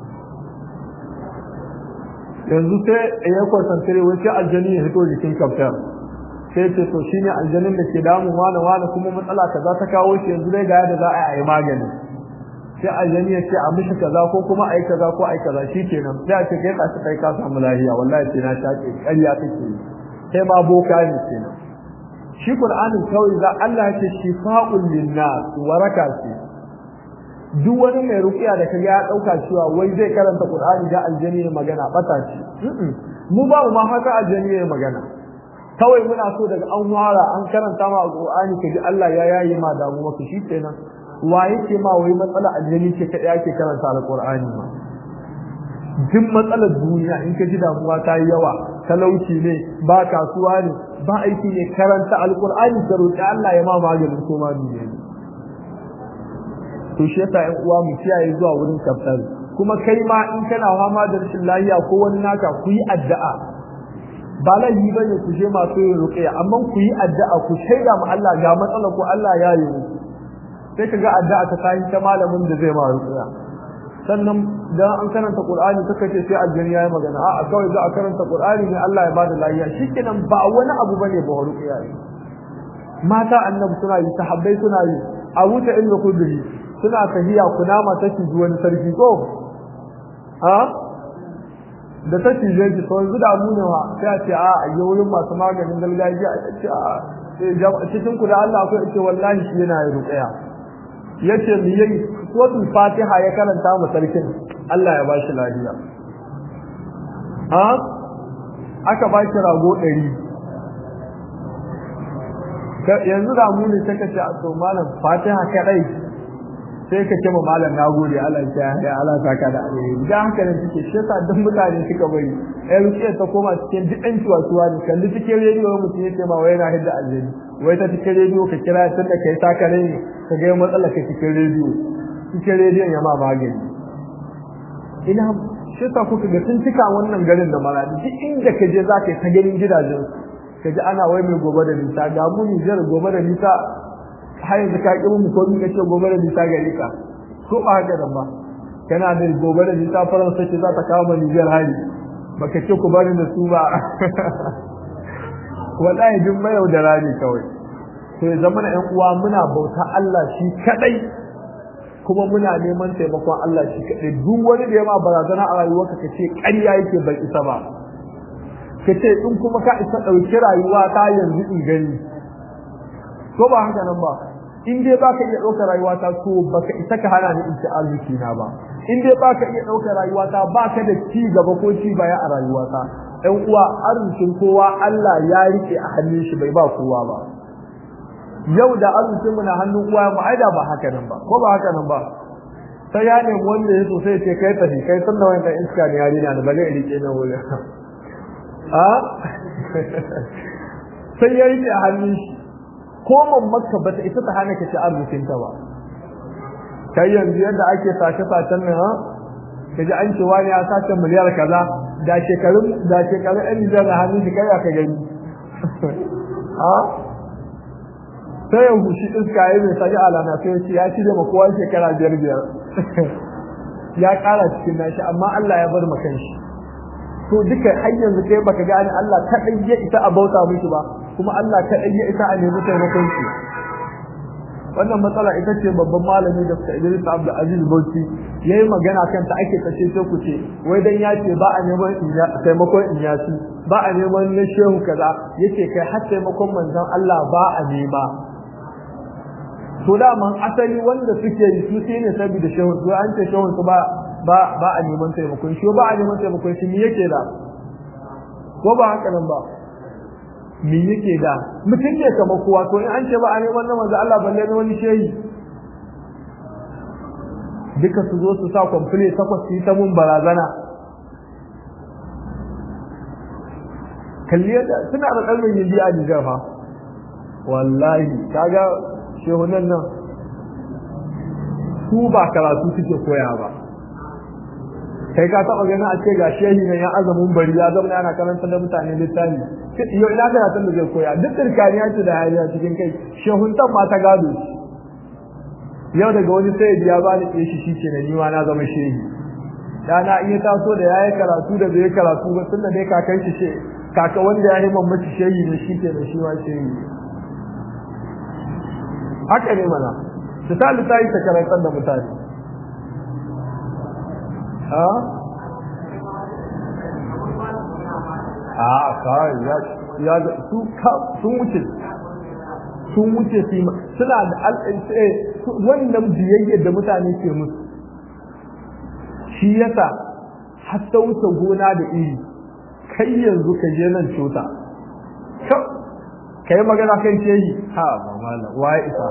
yanzu sai ya concentrate wai sai aljanni ya fito jikin kaftar sai ce to shine aljannin da ke damu wani kuma matsala kaza ta kawo shi yanzu dai ga yadda za a yi magani sai aljanni ya ce a mishi kaza ko kuma ai kaza ko ai kaza shikenan sai a ce kai ka samu lafiya wallahi sai na shaƙe ƙarya take yi sai ma boka ne kenan shi Qur'anin kawai za Allah ya ce shifa'un linnas waraka ce duk wani mai ruqiya da kaga ya dauka cewa wai zai karanta Qur'ani da aljanni ya magana bata ce mu ba mu ma haka aljanni ya magana kawai muna so daga an wara an karanta ma Qur'ani kaji Allah ya yayi ma damuwa ka shi kenan waye ce ma wai matsala aljani ce kada yake karanta alqur'ani ma duk matsalar duniya in ka ji damuwa ta yi yawa talauci ne ba kasuwa ne ba aiki ne karanta alqur'ani ka roki Allah ya ma maganin ko ma duniya to shi yasa ƴan uwa mu kiyaye zuwa wurin kaftar kuma kai ma in kana fama da rashin lafiya ko wani naka ku yi addu'a ba laifi bane ku je masu yin ruqya amma ku yi addu'a ku shaida ma Allah ga matsala ko Allah ya yi sai kaga addu'a ta kai ta malamin da zai ma ruqya sannan dan an karanta Qur'ani kaka ce sai aljanna yayi magana a'a kawai za a karanta Qur'ani ne Allah ya bada lafiya shikenan ba wani abu bane ba ruqya mata annabi suna yi sahabbai suna yi Abu ta ilmu kudri suna tahiya kunama take zuwa sarki ko da ta cije shi to yanzu da mu ne wa sai a ce a yi wurin masu maganin gargajiya a ce a cikin ku da Allah akwai ce wallahi shi yana yi ruqya yace mi yayi suratul fatiha ya karanta mu sarkin Allah ya bashi lafiya aka ba shi rago 100 yanzu da mu ne take ce a to malam fatiha kadai sai ka ce ma malam nagode Allah ya Allah saka da alheri dan haka ne take shi yasa duk mutane suka bari ai ruqiya ta koma cikin duk ɗan ciwa ne kalli cikin rediyo mutum yake ma wai na hidda aljini wai ta cikin rediyo ka kira tun da kai saka ne ka ga matsala ka cikin rediyo ya ma magani ina shi yasa kuka ga tun cika wannan garin da maradi duk inda ka je zaka ta ganin gidajen ka ji ana wai mai gobe da nisa ga mu ni jar gobe da nisa har yanzu ka ƙi mu komai kace gobe da nisa gare ka ko ba haka da ba kana da gobe da nisa faransa ce za ta kawo mu Niger hari baka ce ku bari da su ba wallahi duk mai da rani kawai to ya zama ɗan uwa muna bauta Allah shi kadai kuma muna neman taimakon Allah shi kadai duk wani da ya ma barazana a rayuwarka kace ƙarya yake bai isa ba kace in kuma ka isa dauki rayuwa ta yanzu in gani ko ba haka nan ba in dai baka iya ɗaukar rayuwa ta so baka isa ka hana ni in ci arziki na ba in dai baka iya ɗaukar rayuwa ta baka da ci gaba ko ci baya a rayuwa ta ɗan uwa arzikin kowa Allah ya rike a hannun shi bai ba kowa ba yau da arzikin mu na hannun uwa mu aida ba haka nan ba ko ba haka nan ba sai ya ne wanda ya so sai ce kai tafi kai san da wannan iska ne yari na ba zai rike na wuri sai ya rike a hannun shi ko mamaka bata isa ta hana ka ci arzikin ta ba kai yanzu yadda ake sace-sacen nan ha kaji an ce wani ya sace miliyar kaza da shekarun ɗan Nijar da hannun shi kai ka gani ha sai ya hushi iska ya mai sani alana sai ya ci da makowa shekara 5 ya ƙara cikin nashi amma Allah ya bar makan shi to duka har yanzu kai baka gane Allah kaɗai ya isa a bauta mishi ba kuma Allah kaɗai ya isa a nemi taimakon shi wannan matsala ita ce babban malami da Idris Abdul Aziz Bauchi yayi magana kanta ake kace ce ku ce wai dan ya ce ba a neman taimakon inyasi ba a neman na shehu kaza yace kai har taimakon manzon Allah ba a nema to da man asali wanda suke yi su ne saboda shehu to an ce shehu su ba a neman taimakon shi ba a neman taimakon shi me yake da ko ba haka nan ba me yake da mutum ke kama kowa to in an ce ba a neman na manzo Allah balle na wani shehi duka su zo su sa kwamfule takwas su yi ta mun barazana kalli yadda suna da kalmin yin biya Nijar fa wallahi kaga shehunan nan su ba karatu suke koya ba kai ka taba ganin a ce ga shehi ne ya azumin bari ya zama ana karanta da mutane littafi yau ina karatun da zai koya duk tsirkaniya ce da hariya cikin kai shehuntan ma ta gado yau daga wani sai ya ba ni shi shike ne ni ma na zama shehi dana iya taso da yayi karatu da bai karatu ba tunda dai kakan shi ce kaka wanda ya yi mamaci shehi ne shike da shi ma shehi haka ne mana su ta littafi ta karantar da mutane kawai ya sun wuce suna da wannan biyayyar da mutane ke musu shi yasa har ta wuce gona da iri kai yanzu ka je nan cota kai magana kan shehi ha mamala waye isa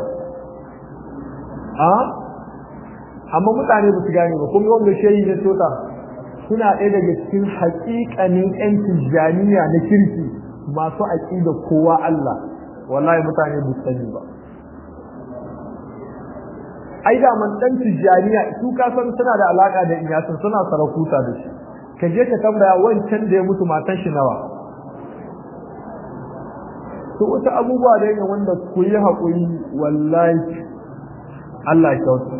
amma mutane ba su gane ba kuma wanda shehi na cota suna ɗaya daga cikin haƙiƙanin ƴan tijjaniya na kirki masu aƙida kowa Allah wallahi mutane ba su sani ba ai da man dan tijjaniya su ka san suna da alaka da iyasan suna sarakuta da shi ka je ka tambaya wancan da ya mutu matan shi nawa to wata abubuwa da yake wanda ku yi haƙuri wallahi Allah ya kyauta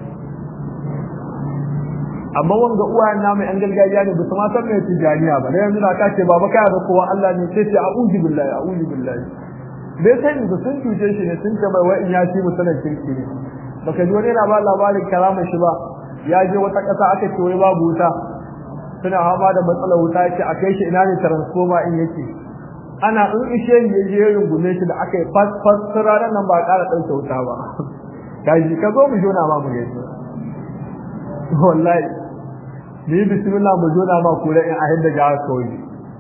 amma wanga uwayen namu yan gargajiya ne ba su ma san me tijaniya ba dan yanzu da ka ce baba kai da kowa Allah ne sai ce a'udhu billahi bai sai da sun tuce shi ne sun ce mai wai in ya ci mutanen kirki ne baka ji wani na ba labarin karamar shi ba ya je wata ƙasa aka ce wai babu wuta suna hama da matsalar wuta ce a kai shi ina ne transformer in yake ana in ishe ne ya je rungume shi da aka yi fas ranar nan ba a ƙara ɗauke wuta ba kaji ka zo mu jona ma mu gaisa wallahi ni bismillah mu jona ma kura in ahin da ga kawai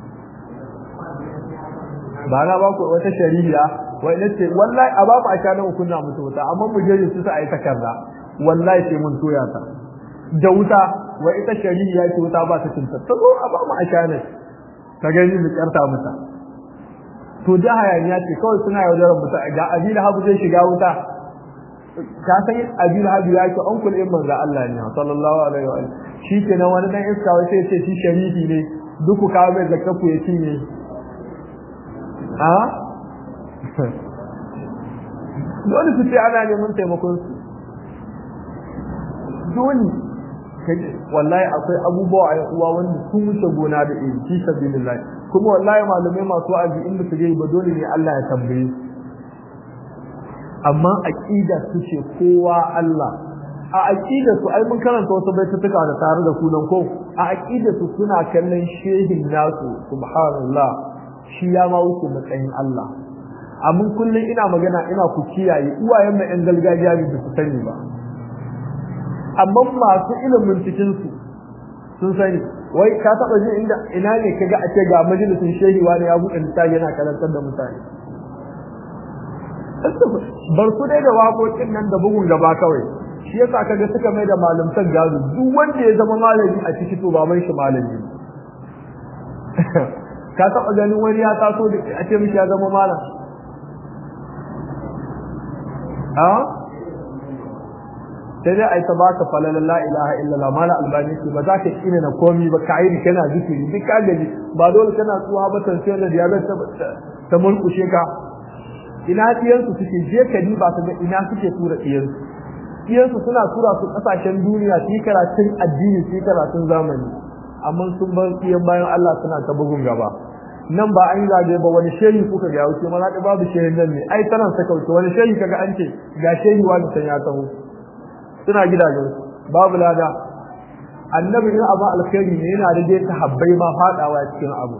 ba na ba ku wata shari'a wai nace wallahi a ba mu a kana mu kunna musu wuta amma mu je su sai ta karra wallahi sai mun toya ta da wuta wai ita shari'a ce wuta ba ta cinta to a ba mu a kana ta gani mu karta muta to da hayaniya ce kawai suna yaudarar muta ga abin habu zai shiga wuta ka san abin habu ya ce onkul in manzo Allah ne sallallahu alaihi wa sallam shi ke nan wani dan iska wai sai ce shi sharifi ne duk ku kawo mai zakku ya cinye dole su ce ana neman taimakon su dole wallahi akwai abubuwa a uwa wanda sun wuce gona da iri fi sabilillah kuma wallahi malamai masu wa'azi inda su gai ba dole ne Allah ya tambaye su amma aqida su ce kowa Allah a aqida su ai mun karanta wasu baitutuka da tare da ku nan ko a aqida su suna kallon shehin nasu subhanallah shi ya ma wuce matsayin Allah amma kullun ina magana ina ku kiyaye uwayen mu ɗan gargajiya ne su sani ba amma masu ilimin cikin su sun sani wai ka taba jin inda ina ne kaga a ce ga majalisin shehi wani ya buɗe littafi yana karantar da mutane bar ku dai da waƙoƙin nan da bugun gaba kawai shi yasa kaga suka mai da malamtan gado duk wanda ya zama malami a ciki to baban shi malami ka taba ganin wani ya taso da a ce mishi ya zama malam sai dai ai ta baka falalan la ilaha illallah mala albani ce ba za ka kine na komi ba ka yi kana zikiri duk ka gaji ba dole kana tsuwa ba tansiyon da diabetes ta mulkushe ka ina tiyansu suke je ka ba ka ga ina suke tura tiyansu suna tura su kasashen duniya su yi karatun addini su yi karatun zamani amma sun bar tiyan bayan Allah suna ta bugun gaba nan ba an yi zabe ba wani shehi kuka ga wuce mana da babu shehin nan ne ai tanan saka wuce wani shehi kaga an ce ga shehi wani san ya taho suna gidajen babu lada annabi ne abu alkhairi ne yana rage ta habbai ma fadawa cikin abu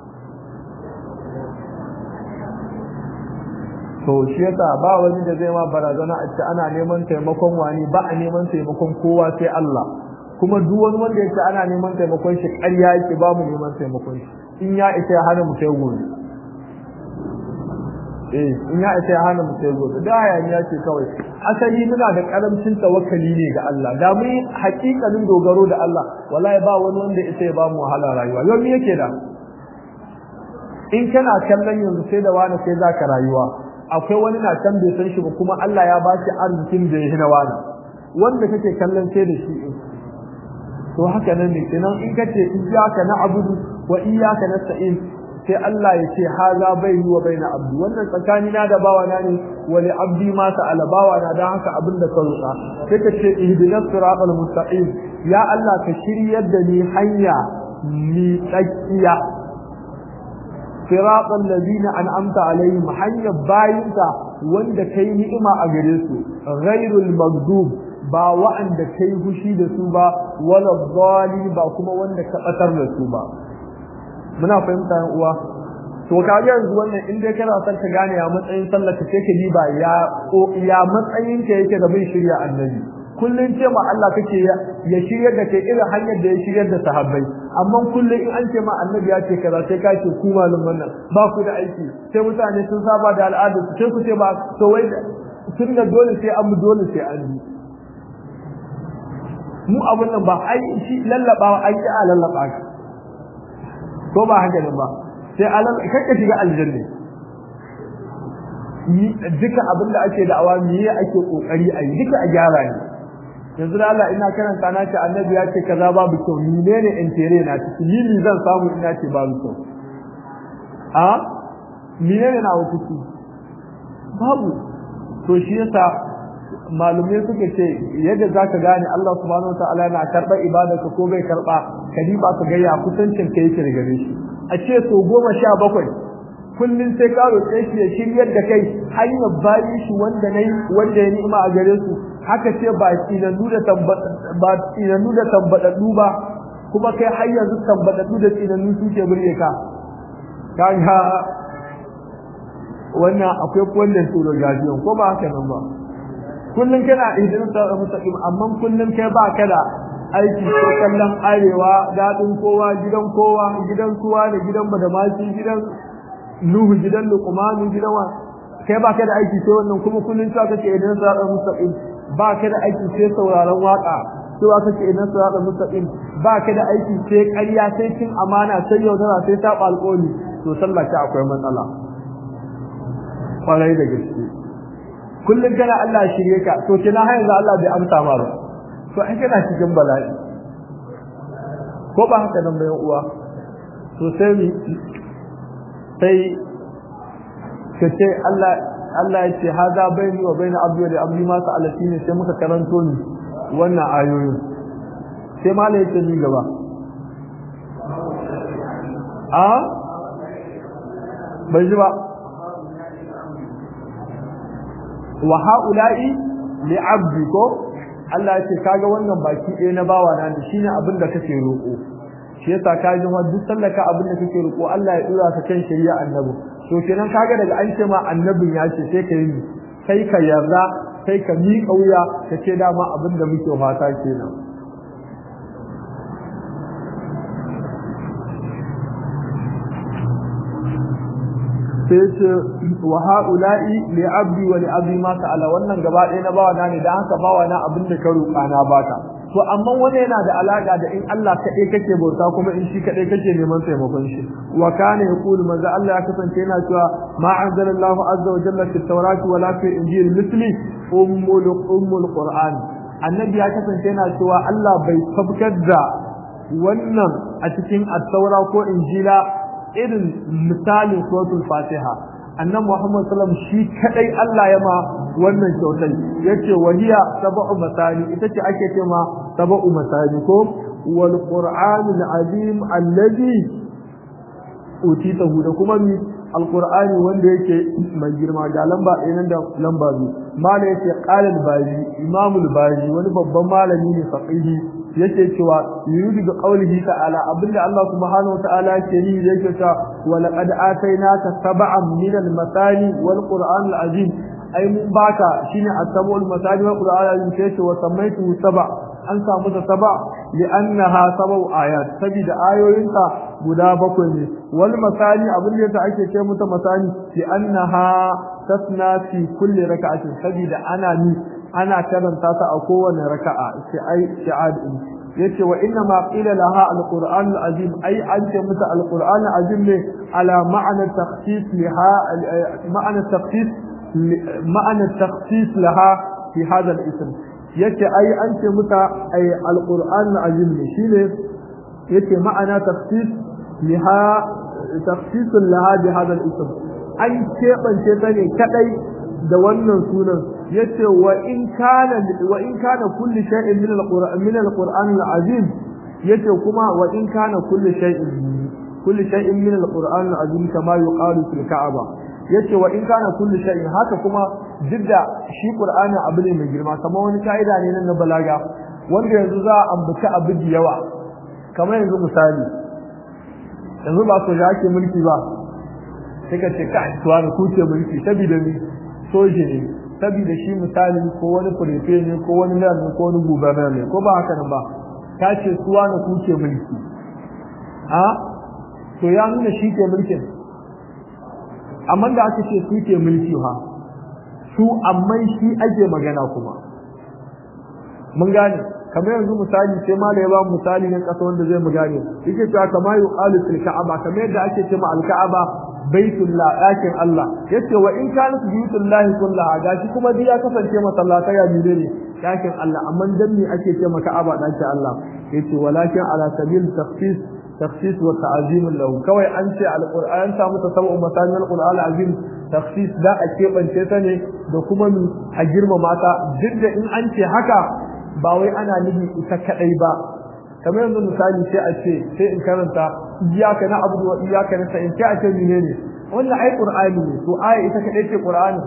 to shi yasa ba wani da zai ma barazana a ce ana neman taimakon wani ba a neman taimakon kowa sai Allah kuma duk wani wanda yake ana neman taimakon shi ƙarya yake ba mu neman taimakon shi in ya isa ya hana mu sai gobe in ya isa ya hana mu sai gobe da hayaniya ce kawai asali muna da karamcin tawakkali ne ga Allah da mu haƙiƙanin dogaro da Allah wallahi ba wani wanda isa ya ba mu wahala rayuwa yau me yake da in kana kallon yanzu sai da wani sai zaka rayuwa akwai wani na can bai san shi ba kuma Allah ya ba shi arzikin da ya hina wani wanda kake kallon sai da shi to haka nan ne kenan in kace iyyaka na'budu wa iyyaka nasta'in sai Allah ya ce haza baini wa baina abdi wannan tsakani na da bawa na ne wa li abdi ma sa'ala bawa na dan haka abinda ka roƙa sai ka ce ihdinas siratal mustaqim ya Allah ka shiryar da ni hanya mi tsakiya siratal ladina an'amta alaihim hanya bayinka wanda kai ni'ima a gare su ghairul maghdub ba wa'anda kai hushi da su ba wala dhali ba kuma wanda ka batar da su ba muna fahimta yan uwa to kaga yanzu wannan in dai kana son ka gane ya matsayin sallar ka sai ka diba ya matsayin ka yake da bin shirya annabi kullun ce ma Allah kake ya shiryar da kai irin hanyar da ya shiryar da sahabbai amma kullun in an ce ma annabi ya ce kaza sai ka ce ku malum wannan ba ku da aiki sai mutane sun saba da al'ada sai ku ce ba to wai tun da dole sai an dole sai an yi mu abun nan ba ai shi lallaba an ki a lallaba ka ko ba haka nan ba sai alam kakka shiga aljanna duka abin da ake da'awa miye ake kokari a yi duka a gyara ne yanzu da Allah ina karanta na ce annabi ya ce kaza babu kyau menene in tere na ciki ni zan samu ina ce babu kyau a menene na wuce ciki babu to shi yasa malumai suka ce yadda zaka gane Allah subhanahu wataala yana karɓar ibadarka ko bai karɓa kadi ba ka ga ya kusancin kai yake daga shi a ce so 17 kullun sai ka roƙe shi ya shiryar da kai hanyar bayi shi wanda ya ni'ima a gare su haka ce ba tsinannu da tambadaddu ba kuma kai har yanzu tambadaddu da tsinannu suke burge ka kaga wannan akwai wannan tsoro gajiyan ko ba haka nan ba kullun kana idan ta mustaqim amma kullun kai ba ka da aiki ko kallon arewa dadin kowa gidan kowa da gidan badamaci gidan nuhu gidan luqman gidan wa kai ba ka da aiki sai wannan kuma kullun ta kace idan ta mustaqim ba ka da aiki sai sauraron waka sai wa kace idan ta mustaqim ba ka da aiki sai ƙarya sai cin amana sai yaudara sai ta alƙoli to sallah ta akwai matsala kwarai da gaske kullum kana Allah shirye ka to kina har yanzu Allah bai amsa ma ba to ai kana cikin bala'i ko ba haka nan bai uwa to sai kace Allah ya ce hada baini wa baina abdi wa abdi ma sa'alati ne sai muka karanto ni wannan ayoyi sai malai yake ni gaba bai ji ba wa haula'i li abdi ko Allah ya ce kaga wannan baki ɗaya na bawa na ne shine abin da kake roƙo shi yasa ka ji ma duk sallaka abin da kake roƙo Allah ya dora ka kan shari'a annabi to kenan kaga daga an ce ma annabin ya ce sai ka yi sai ka yarda sai ka miƙa wuya ka ce dama abin da muke fata kenan sai ce wa haula'i li abdi wa li abdi ma ta'ala wannan gaba ɗaya na bawa na ne dan haka bawa na abin da ka roƙa na baka to amma wani yana da alaka da in Allah kaɗai kake bauta kuma in shi kaɗai kake neman taimakon shi wa kana yaqulu manzo Allah ya kasance yana cewa ma anzalallahu azza wa jalla fi tawrati wala fi injil misli ummul qur'an annabi ya kasance yana cewa Allah bai sabkar da wannan a cikin at-taura ko injila irin misalin suratul fatiha annabi Muhammad sallallahu alaihi wasallam shi kadai Allah ya ma wannan kyautai yace wahiya sab'u masani ita ce ake cewa sab'u masani ko wal qur'anul azim alladhi utitahu da kuma mi alqur'ani wanda yake mai girma ga lamba ɗaya nan da lamba biyu malai yace qala al-baji imamul baji wani babban malami ne faqihi yake cewa yuridu bi qawlihi ta'ala abinda Allah subhanahu wa ta'ala yake yi yake cewa wa laqad atainaka sab'an min al-masani wal qur'an al-azim ai mun baka shine at-sab'ul masani wal qur'an al-azim sai ce wa samaitu sab'a an samu da sab'a li'annaha sab'u ayat sabida ayoyinka guda bakwai ne wal masani abinda yake ake ce mata masani li'annaha tasna fi kulli rak'atin sabida ana karanta ta a kowane raka'a sai ai shi'ad yace wa inna ma qila laha alquran alazim ai an ce mata alquran alazim ne ala ma'ana takhsis laha ma'ana takhsis laha fi hada al-ism yace ai an ce mata ai alquran alazim ne shine yace ma'ana takhsis laha bi hada al-ism an kebance ta ne kadai da wannan sunan yace wa in kana kulli shay'in min al-Qur'an al-azim yace kuma wa in kana kulli shay'in min al-Qur'an al-azim kama yuqalu fil Ka'aba yace wa in kana kulli shay'in haka kuma didda shi Qur'ani abu ne mai girma kamar wani kaida ne nan na balaga wanda yanzu za a ambaci abu da yawa kamar yanzu misali yanzu ba so ya ke mulki ba sai ka ce kai tuwa ne kuke mulki saboda ni soje ne saboda shi misali ko wani furefe ne ko wani mayar ne ko wani gubernar ne ko ba haka nan ba ka ce suwa na kuke mulki to ya nuna shi ke mulkin amma da aka ce su ke mulki su amma shi ake magana kuma mun gane kamar yanzu misali sai ma da ya ba misali na kasa wanda zai mu gane yake cewa kamar yuqalu fil ka'aba kamar yadda ake cewa al-ka'aba baitullah ɗakin Allah yace wa in kanat buyutullahi kullaha gashi kuma dai ya kasance masallata ya bi ne ɗakin Allah amma dan me ake ce maka aba ɗakin Allah yace walakin ala sabil takhsis wa ta'zim lahu kawai an ce alquran ta muta sabu masanin alquran azim takhsis da ake bance ta ne da kuma a girmama ta duk da in an ce haka ba wai ana nufi ita kadai ba kamar yanzu misali sai a ce sai in karanta iyyaka na'budu wa iyyaka nasta'in sai a ce menene wannan ai qur'ani ne to aya ita kadai ce qur'ani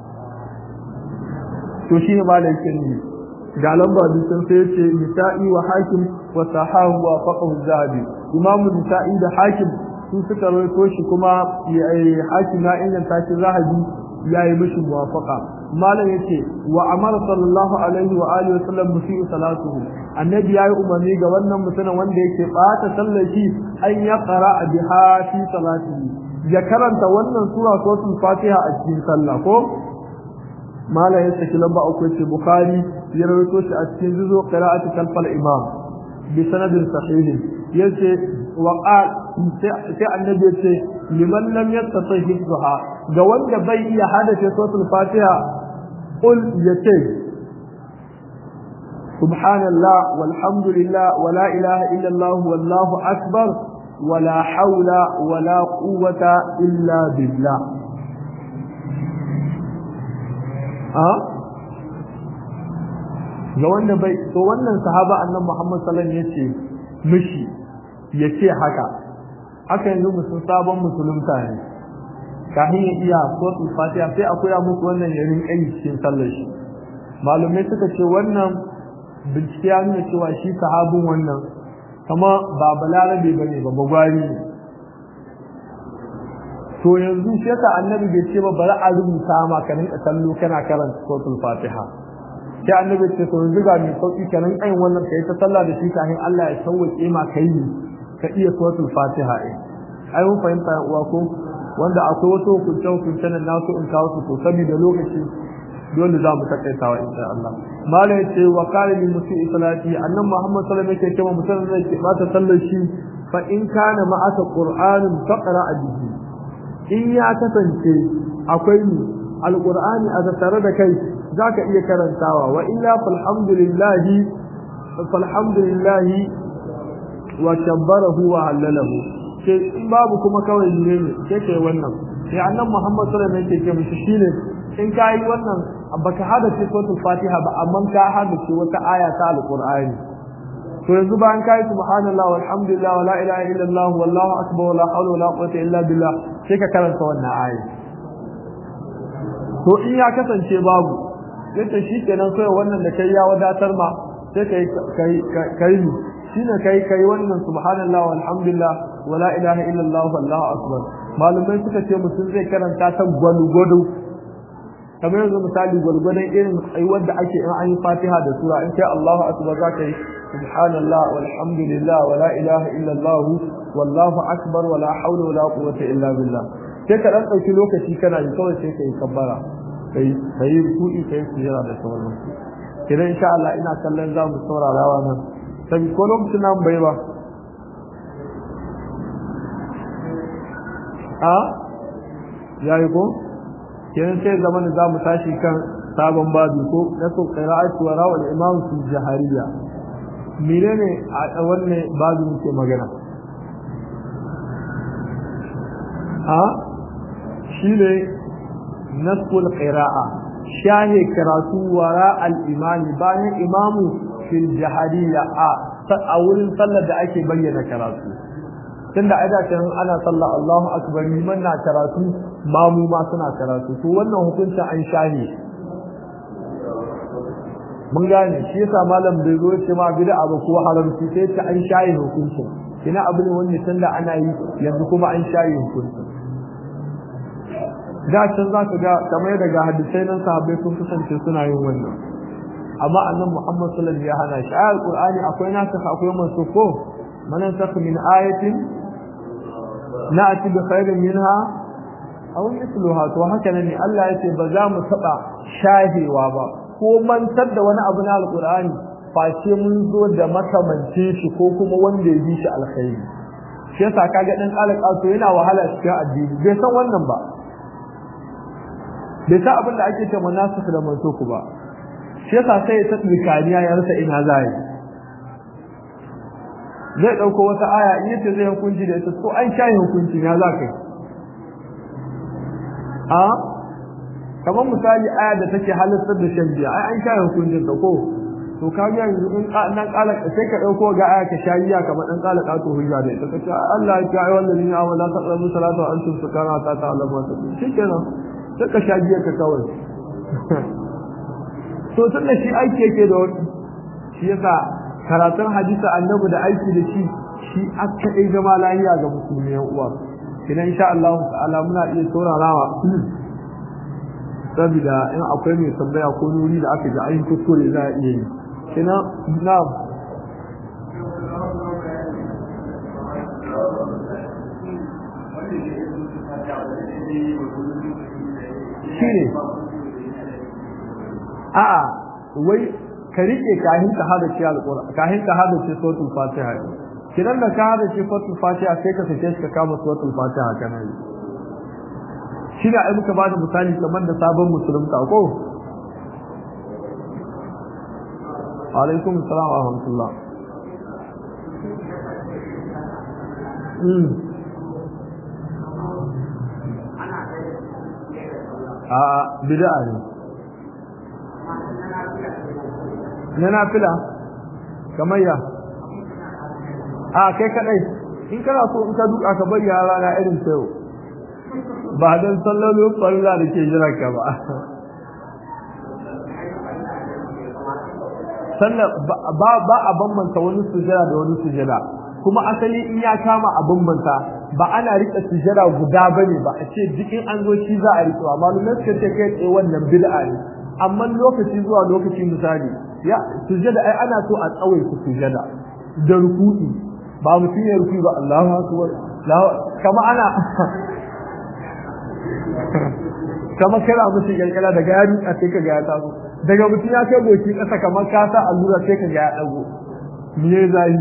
to shine malakin ne ga lamba bisan sai yace nisa'i wa hakim wa sahahu wa faqahu zahabi imam nisa'i da hakim su suka rawaito shi kuma hakim na inganta shi zahabi yayi mishi muwafaqa malam yace wa amara sallallahu alaihi wa alihi wa sallam musii'u salatuhu annabi yayi umarni ga wannan mutumin wanda yake bata sallar shi an ya qara biha fi salatihi ya karanta wannan sura suratul fatiha a cikin sallah ko malam yace ki lamba uku yace bukhari ya rawaito shi a cikin juzu qira'ati kalfal imam bi sanadin sahih yace wa sai annabi yace liman lam yastati hifzaha ga wanda bai iya hadace suratul fatiha qul yace subhanallah walhamdulillah wala ilaha illa allah wallahu akbar wala hawla wala quwwata illa billah ga wanda bai to wannan sahaba annabi Muhammad sallallahu alaihi wasallam yace mishi yace haka yanzu musun sabon musulunta ne kafin ya iya suratul fatiha sai akwai ya muku wannan yarin kai cikin sallar shi malumai suka ce wannan bincike ya nuna cewa shi sahabin wannan kama ba balarabe bane ba bagwari ne to yanzu sai ka annabi bai ce ba bari a rubuta ma ka rinka kallo kana karanta suratul fatiha sai annabi ce to yanzu ga mai sauki ka rinka yin wannan kai ta sallah da shi kafin Allah ya sauke ma kai ka iya suratul fatiha ai mun fahimta uwa ko wanda akwai wato hukunce na nasu in kawo su to saboda lokaci dole za mu takaitawa insha Allah malai ce wa qala lil musii salati annan muhammad sallallahu alaihi wasallam yake cewa mutum zai ke bata sallar shi fa in kana ma'aka qur'anun faqra bihi in ya kasance akwai alqur'ani a tare da kai zaka iya karantawa wa illa falhamdulillahi wa shabbarahu wa halalahu sai in babu kuma kawai ne sai kai wannan sai annan muhammad sallallahu alaihi wasallam yake ce shine in kai wannan baka hada ce suratul fatiha ba amma ka hada ce wata aya ta alqur'ani to yanzu bayan kai subhanallahi walhamdulillah wala ilaha illallah wallahu akbar wala hawla wala quwwata illa billah sai ka karanta wannan aya to in ya kasance babu yace shikenan sai wannan da kai ya wadatar ma sai kai shine kai wannan subhanallahi walhamdulillah wala ilaha illallah wallahu akbar malumai suka ce mutum zai karanta ta gwalgwado kamar yanzu misali gwargwadon irin tsayuwar da ake in an yi fatiha da sura in kai Allahu akbar za ka yi subhanallah walhamdulillah wala ilaha illallah wallahu akbar wala hawla wala quwwata illa billah sai ka dan dauki lokaci kana yi kawai sai kai kabbara kai ruku'i kai sujada da sauran kidan insha Allah ina kallon za mu saurarawa nan sai ko lokacin nan bai ba yayi ko kenan sai zaman da zamu tashi kan sabon babu ko na so qira'atu wa rawal imam fi jahariya menene a wannan babu muke magana shine nasqul qira'a shahi karatu wara al-imam bayan imamu fil jahariya a wurin sallar da ake bayyana karatu tunda aida kan ana sallah Allahu akbar liman na karatu mamu ma suna karatu to wannan hukunci an shahi mun gane shi yasa malam bai zo ce ma bid'a ba ko haramci sai ta an shahi hukunci kina abu ne wanda tunda ana yi yanzu kuma an shahi hukunci da can za ka ga kamar daga hadisai nan sahabbai sun kasance suna yin wannan amma annabi Muhammad sallallahu alaihi wasallam ya hana shi ayar Qur'ani akwai nasa akwai mansuko manan saka min ayatin na'ti bi khairin minha aw mithluha to haka ne Allah yace ba za mu taba shahewa ba ko mantar da wani abu na alqur'ani face mun zo da makamance shi ko kuma wanda ya bi shi alkhairi shi yasa kaga dan alaka to yana wahala cikin addini bai san wannan ba bai san abin da ake ce munafiq da mansuku ba shi yasa sai ya tslikaniya ya rasa ina zai dauko wata aya in yace zai hukunci da ita to an shayi hukunci ya zaka kamar misali aya da take halartar da shan biya ai an shayi hukuncin ta ko to kaga yanzu in nan kala sai ka dauko ga aya ka shayiya kamar dan kala kato hujja da ita kace Allah ya ce ai wallahi ya wala taqrabu salata wa antum sukara ta ta'lamu shikenan sai ka shayiya ka kawai to tunda shi aiki yake da wani shi yasa karatun hadisi annabi da aiki da shi aka yi zama lafiya ga musulmi yan uwa kina insha Allah ta'ala muna iya saurarawa saboda in akwai mai tambaya ko nuri da aka ji ayin kuskure za a iya yi kina na shine a'a wai ka rike kahin ka hada shi alqur'ani kahin ka hada shi suratul fatiha kidan da ka hada shi suratul fatiha sai ka sake shi ka kama suratul fatiha kana yi shi da ai muka ba da misali kamar da sabon musulunta ko alaikum assalam wa rahmatullah a bid'a ne na fila kamar ya kai kadai in kana so in ka duka ka bari yara na irin sayo ba dan sallalo farilla da ke jira ka ba sallar ba a bambanta wani sujada da wani sujada kuma asali in ya kama a bambanta ba ana rika sujada guda bane ba a ce jikin an zo shi za a rikewa malumai suka ce kai tsaye wannan bid'a ne amma lokaci zuwa lokaci misali ya sujada ai ana so a tsawai ku sujada da ruku'i ba mutum ya ruku'i ba Allahu akbar kama ana kamar kana musu kirkira daga ya duka sai ka ga ya taso daga mutum ya kai goshi kasa kamar ka sa allura sai ka ga ya dago me zai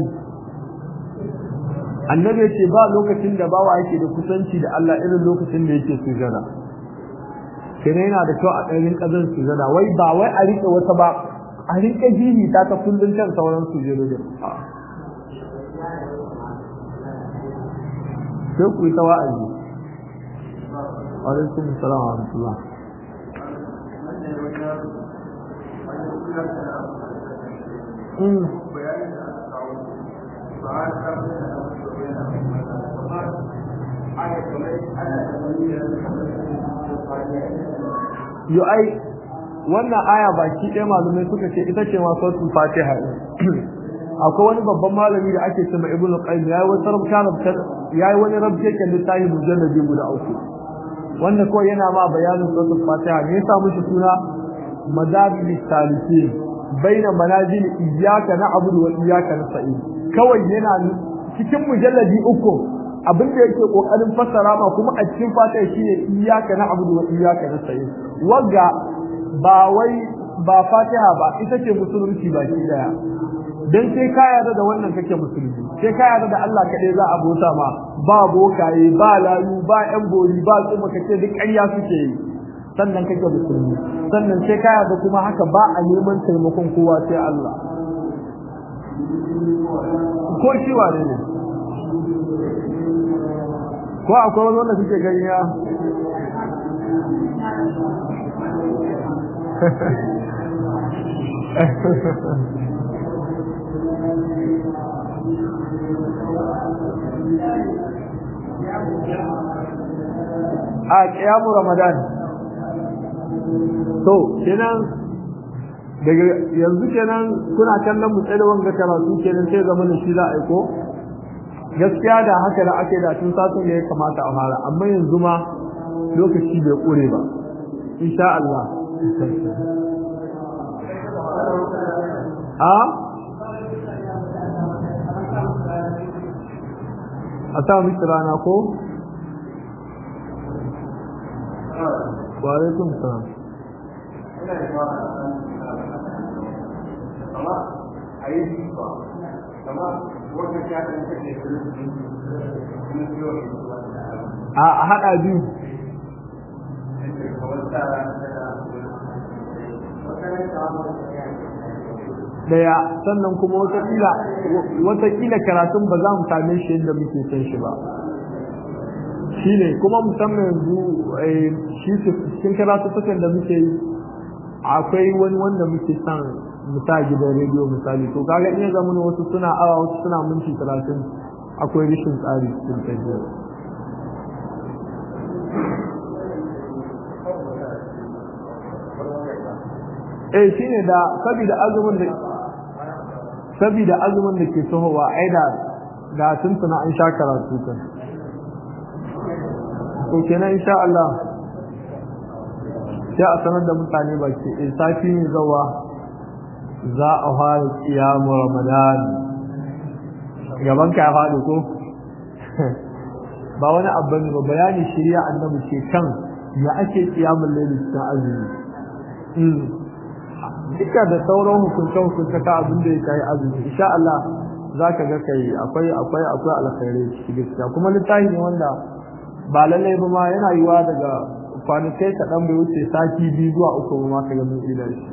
annabi ya ce ba lokacin da bawa yake da kusanci da Allah irin lokacin da yake sujada kene yana da kyau a ɗarin ƙazan sujada wai ba wai a riƙe wata ba a riƙe jihi ta ta kullun kan sauran sujudodin sai ku yi ta wa'azi alaikum salam wa rahmatullah ai wannan aya baki ɗaya malumai suka ce ita ce ma suratul fatiha akwai wani babban malami da ake cewa ibnu qayyim yayi wani rabje kan littafi mujalladi guda uku wanda ko yana ma bayanin suratul fatiha ne yasa mushi suna madabil salikin baina manazil iyyaka na'budu wa iyyaka nasta'in kawai yana cikin mujalladi uku abin da yake kokarin fassara ma kuma a cikin fatiha shine iyyaka na'budu wa iyyaka nasta'in wagga ba fatiha ba ita ce musulunci ba shi daya dan sai ka yarda da wannan kake musulmi sai ka yarda da Allah kadai za a bauta ma ba bokaye ba layu ba yan bori ba kuma kace duk ƙarya suke yi sannan kake musulmi sannan sai ka yarda kuma haka ba a neman taimakon kowa sai Allah ko shi wane ne ko akwai wani wanda suke gani ya a kiyamu Ramadan to kenan daga yanzu kenan kuna kallon mu tsaye da wanga karatu kenan sai zaman shi za a aiko gaskiya da haka da ake da tun satin da ya kamata a fara amma yanzu ma lokaci bai kure ba insha Allah a sa miki rana ko wa alaikum salam a haɗa biyu daya sannan kuma watakila karatun ba za mu same shi yadda muke san shi ba shine kuma musamman yanzu shi cikin karatukan da muke yi akwai wani wanda muke san musa gidan rediyo misali to kaga iya zamanin wasu suna awa wasu suna minti 30 akwai rashin tsari cikin tafiyar shine da sabida azumin da ke sohowa ai da tuntuna an sha karatu kan to kenan insha Allah sai a sanar da mutane baki safi ne zawa za a fara kiyamu Ramadan gaban ka ya faɗi ko ba wani abu ne ba bayani shari'a annabi ce kan ya ake kiyamul layli cikin azumi duka da sauran hukunce ka abin da ya kai azumi insha Allah zaka ga kai akwai alkhairai cikin gaskiya kuma littafi ne wanda ba lalle ba ma yana yiwa daga kwanakai kaɗan bai wuce sati 2 zuwa 3 ma kaga mun ida shi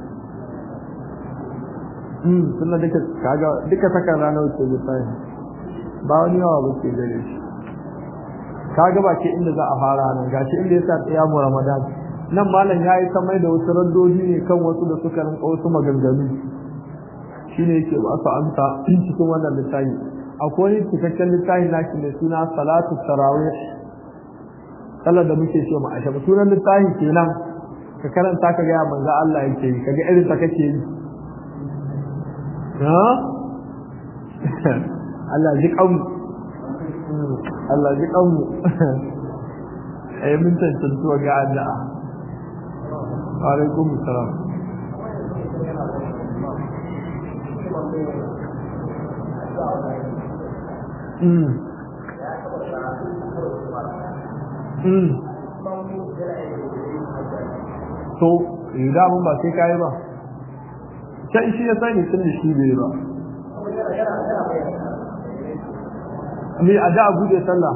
sunna duka saka rana wuce littafi ba wani yawa ba ke gare shi kaga ba ke inda za a fara nan gashi inda yasa qiyamu Ramadan nan malam yayi ta mai da wasu raddoji ne kan wasu da suka rinka wasu maganganu shine yake ba su amsa cikin wannan littafi akwai cikakken littafi naki mai suna salatu tarawih sallar da muke cewa Aisha sunan littafi kenan ka karanta ka ga manzo Allah yake yi kaga irin ta kake yi ha Allah ji kamu Allah ji kamu ai mun tantantuwa ga Allah alaikum salam to da mun ba sai kai ba sai shi ya sani tun da shi bai ba ni a da bude sallah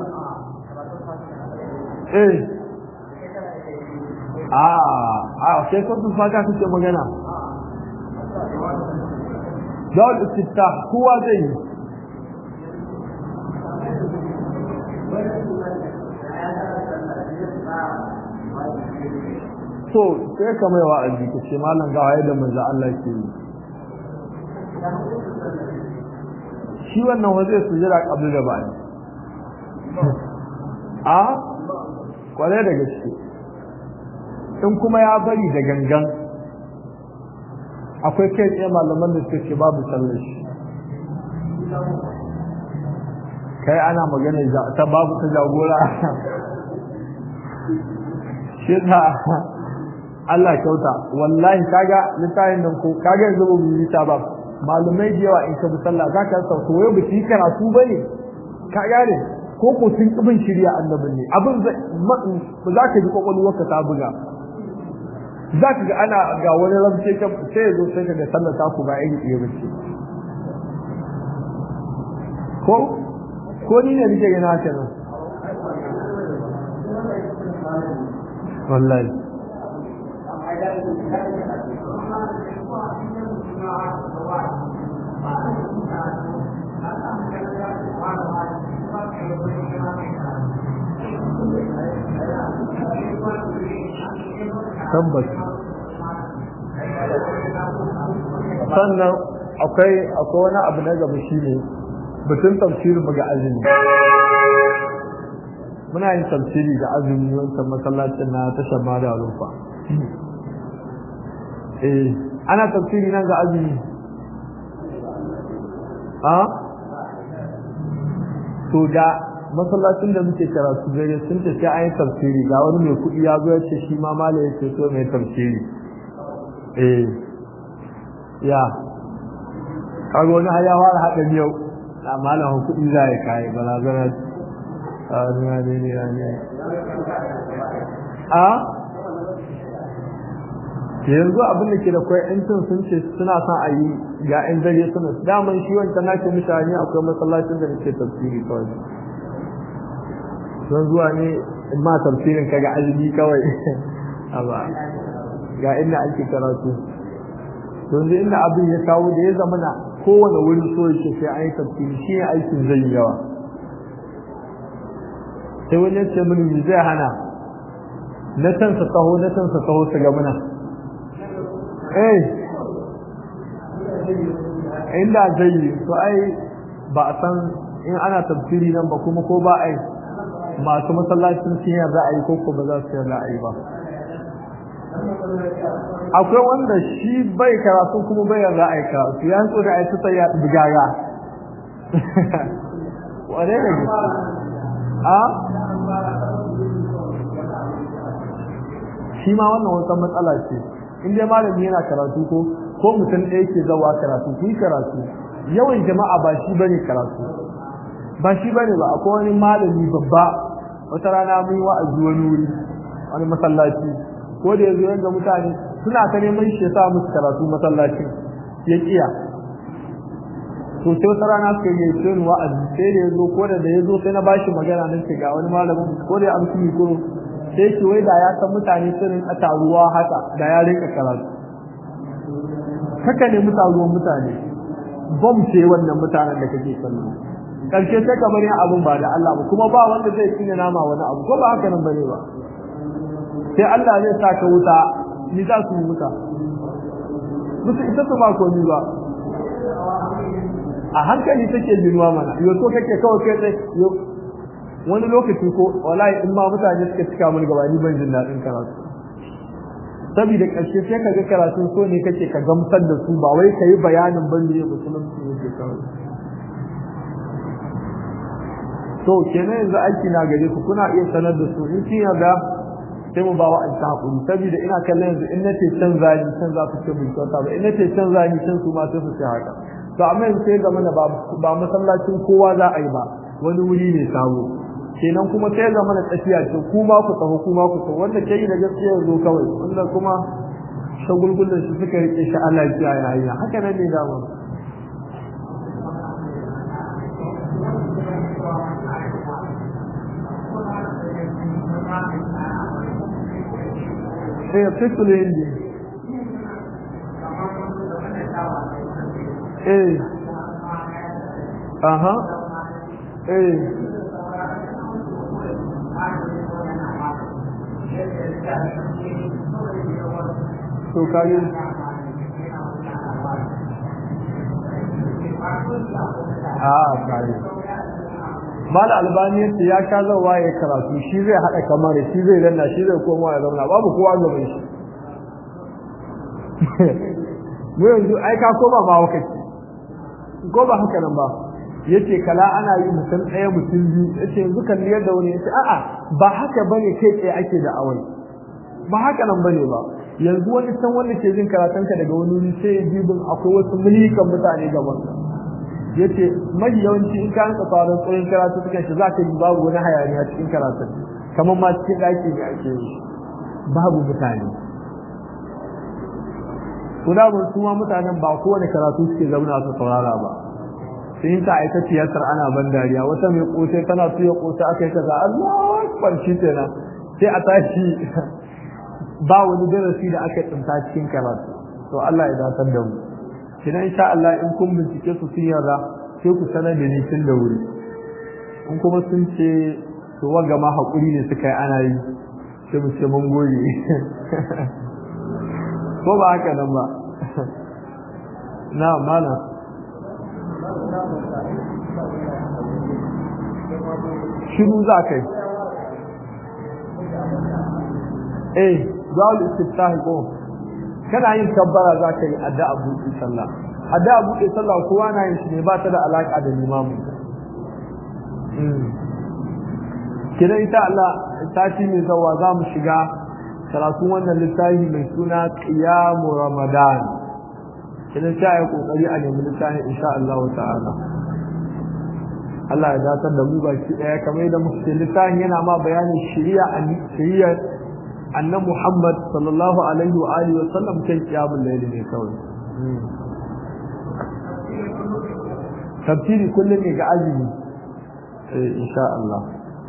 sai ko tun faka kake magana dawal istiftah kowa zai yi so sai ka mai wa'azi ka ce malam ga waye da manzo Allah ke yi shi wannan waje su jira kabli da bani a kware da gaske in kuma ya bari da gangan akwai kai tsaye malaman da suke babu sallar shi kai ana magana ta babu ta jagora shi ta Allah kyauta wallahi kaga littafin nan ko kaga yanzu mu yi ta ba malumai da yawa in ka bi sallah zaka sauko wai ba ki karatu bane ka gane ko ko sun kibin shirya annabi ne abin za ka ji kwakwalwarka ta buga za ka ga ana ga wani ramce ka sai ya zo sai ka ga sallar ta ku ba iri ɗaya ba ce ko ni ne nake gina haka nan wallahi tabbas sannan akwai wani abu na gaba shine batun tafsirin mu ga azumi muna yin tafsiri ga azumi wancan masallacin na tashar Mada Rufa ana tafsiri nan ga azumi to da masallacin da muke karatu gare sun ce sai ayi tafsiri ga wani mai kuɗi ya zo ya ce shi ma mala ya ce so mai tafsiri ya kaga wani har ya fara haɗa miyau a malamin kuɗi za ya kai balazana yanzu abin da ke da kwai yancin sun ce suna son a yi ga yan dare suna daman shi wancan nake mutane akwai masallacin da nake tafsiri kawai don zuwa ne in ma tafsirin ka ga azumi kawai amma ga inda ake karatu don inda abin ya kawo da ya zama na kowane wuri so yake sai an yi tafsiri shi ne aikin zai yi yawa sai wani ya ce mini zai hana na can sa taho su ga muna inda zai yi to ai ba a san in ana tafsiri nan ba kuma ko ba ai masu masallacin sun yarda ai ko ba za su yarda ai ba akwai wanda shi bai karatu kuma bai yarda ai karatu ya so da ai ta ya bugaga wane ne shi ma wannan wata matsala ce in dai malami yana karatu ko mutum ɗaya ke zawa karatu ku karatu yawan jama'a ba shi bane karatu ba shi bane ba akwai wani malami babba wata rana mun wa'azi wani wuri wani masallaci ko da yazo yanga mutane suna ta neman shi ya sa musu karatu masallacin ya kiya to sai wata rana suka yi sai wa'azi sai da yazo ko da yazo sai na bashi magana nan ce ga wani malamin ko da an fi ko sai ki wai da ya san mutane sun a taruwa haka da ya rika karatu haka ne mutane bom ce wannan mutanen da kake kallo karshe sai kamar yin abun ba da Allah ba kuma ba wanda zai cinye nama wani abu ko ba haka nan bane ba sai Allah zai saka wuta ni za su wuta musu ita su ba komai ba a hankali take jinuwa mana yo to kake kawai kai sai yo wani lokaci ko wallahi in ma mutane suka cika mun gaba ni ban jin dadin karatu saboda karshe sai ka ga karatu so ne kake ka gamsar da su ba wai kai bayanin ban ne musulunci yake kawai to kenan yanzu aiki na gare ku kuna iya sanar da su in kin yarda sai mu ba wa an ta hakuri saboda ina kallon yanzu in nace can zani can za ku ce mun kyauta ba in nace can zani can su ma sai su ce haka to amma yanzu sai ga mana ba masallacin kowa za a yi ba wani wuri ne sabo kenan kuma sai zama da tsakiya ce kuma ku taho wanda ke yi da gaskiya zo kawai wanda kuma shagulgulan shi suka rike shi Allah ya yi hanya haka nan ne dama sai fitul hindi aha to kayi kayi mal albani ya ka zawa ya karatu shi zai hada kamar shi zai danna shi zai koma ya zauna babu kowa gaban shi mu yanzu ai ka koma ba wakati ko ba haka nan ba yace kala ana yi mutum ɗaya mutum biyu yace yanzu kan yadda wani yace a'a ba haka bane kai tsaye ake da awai ba haka nan bane ba yanzu wani san wanda ke jin karatunka daga wani wuri sai jibin akwai wasu milikan mutane gaban ka yace mai yawanci in ka ranka fara tsoyin karatu suka shi zaka ji babu wani hayaniya cikin karatun kamar ma cikin daki ne ake yi babu mutane kuma su ma mutanen ba kowane karatu suke zauna su saurara ba sai ta aika tiyasar ana ban dariya wata mai kosai tana tuya kosai akai kaza Allahu akbar shi kenan sai a tashi ba wani darasi da aka tsinta cikin karatu to Allah ya datar da mu kina insha Allah in kun bincike su sun yarda sai ku sanar da ni tun da wuri in kuma sun ce to waga ma hakuri ne suka yi ana yi sai mu ce mun gode ko ba haka nan ba na mana shiru za kai du'a al-istiftah ko kana yin kabbara za ka yi addu'a buɗe sallah addu'a buɗe sallah kowa na yin shi ne ba ta da alaka da limamu kina ita Allah sati mai zawa za mu shiga karatun wannan littafi mai suna qiyamu ramadan kina sai ya kokari a nemi littafin insha Allah ta'ala Allah ya datar da mu baki daya kamar yadda muke littafin yana ma bayanin shari'a annan Muhammad sallallahu alaihi wa alihi wa sallam kan kiyamul layl ne kawai tafsiri kullum ne ga azumi insha Allah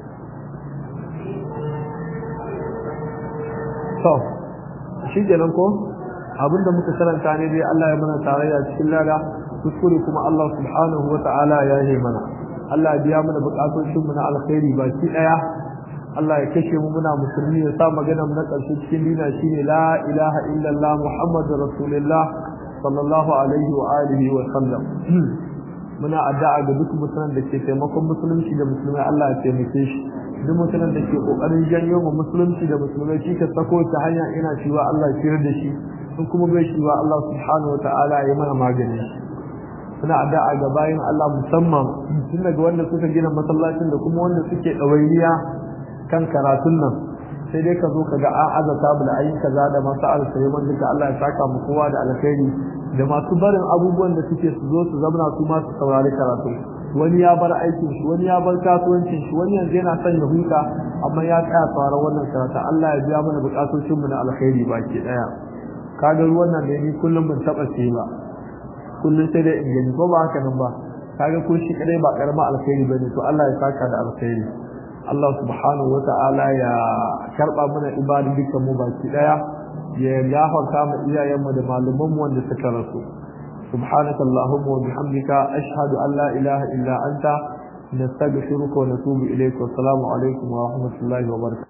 to shi kenan ko abinda muka karanta ne dai Allah ya mana tarayya cikin lada kuskure kuma Allah subhanahu wa ta'ala ya yi mana Allah ya biya mana bukatun mu na alkhairi baki daya Allah ya kashe mu muna musulmi ya sa magana mu na ƙarshe cikin dina shine la ilaha illallah muhammadur rasulullah sallallahu alaihi wa alihi wa sallam muna addu'a ga duk musulman da ke taimakon musulunci da musulmai Allah ya taimake shi duk musulman da ke kokarin janyo mu musulunci da musulmai shi ka sako ta hanya ina cewa Allah ya kira da shi in kuma bai shi wa Allah subhanahu wa ta'ala ya mana magani muna addu'a ga bayin Allah musamman tun daga wanda suka gina masallacin da kuma wanda suke ɗawainiya kan karatun nan sai dai ka zo ka ga an azata bula ayi kaza da masu alkhaiman duka Allah ya saka mu kowa da alkhairi da masu barin abubuwan da suke su zo su zamana su ma su saurari karatu wani ya bar aikin shi wani ya bar kasuwancin shi wani yanzu yana son ya huta amma ya tsaya sauraron wannan karatu Allah ya biya mana bukatocin mu na alkhairi baki daya kaga ruwan nan ne ni kullum ban taba ce ba kullum sai dai in gani ko ba haka nan ba kaga ko shi kadai ba karama alkhairi bane to Allah ya saka da alkhairi Allah subhanahu wa ta'ala ya karba mana ibadun dukkan mu baki daya ya gafarta mu iyayen mu da malaman mu wanda suka rasu subhanaka allahumma wa bihamdika ashhadu an la ilaha illa anta nastaghfiruka wa natubu ilayka wa assalamu alaikum wa rahmatullahi wa barakatuh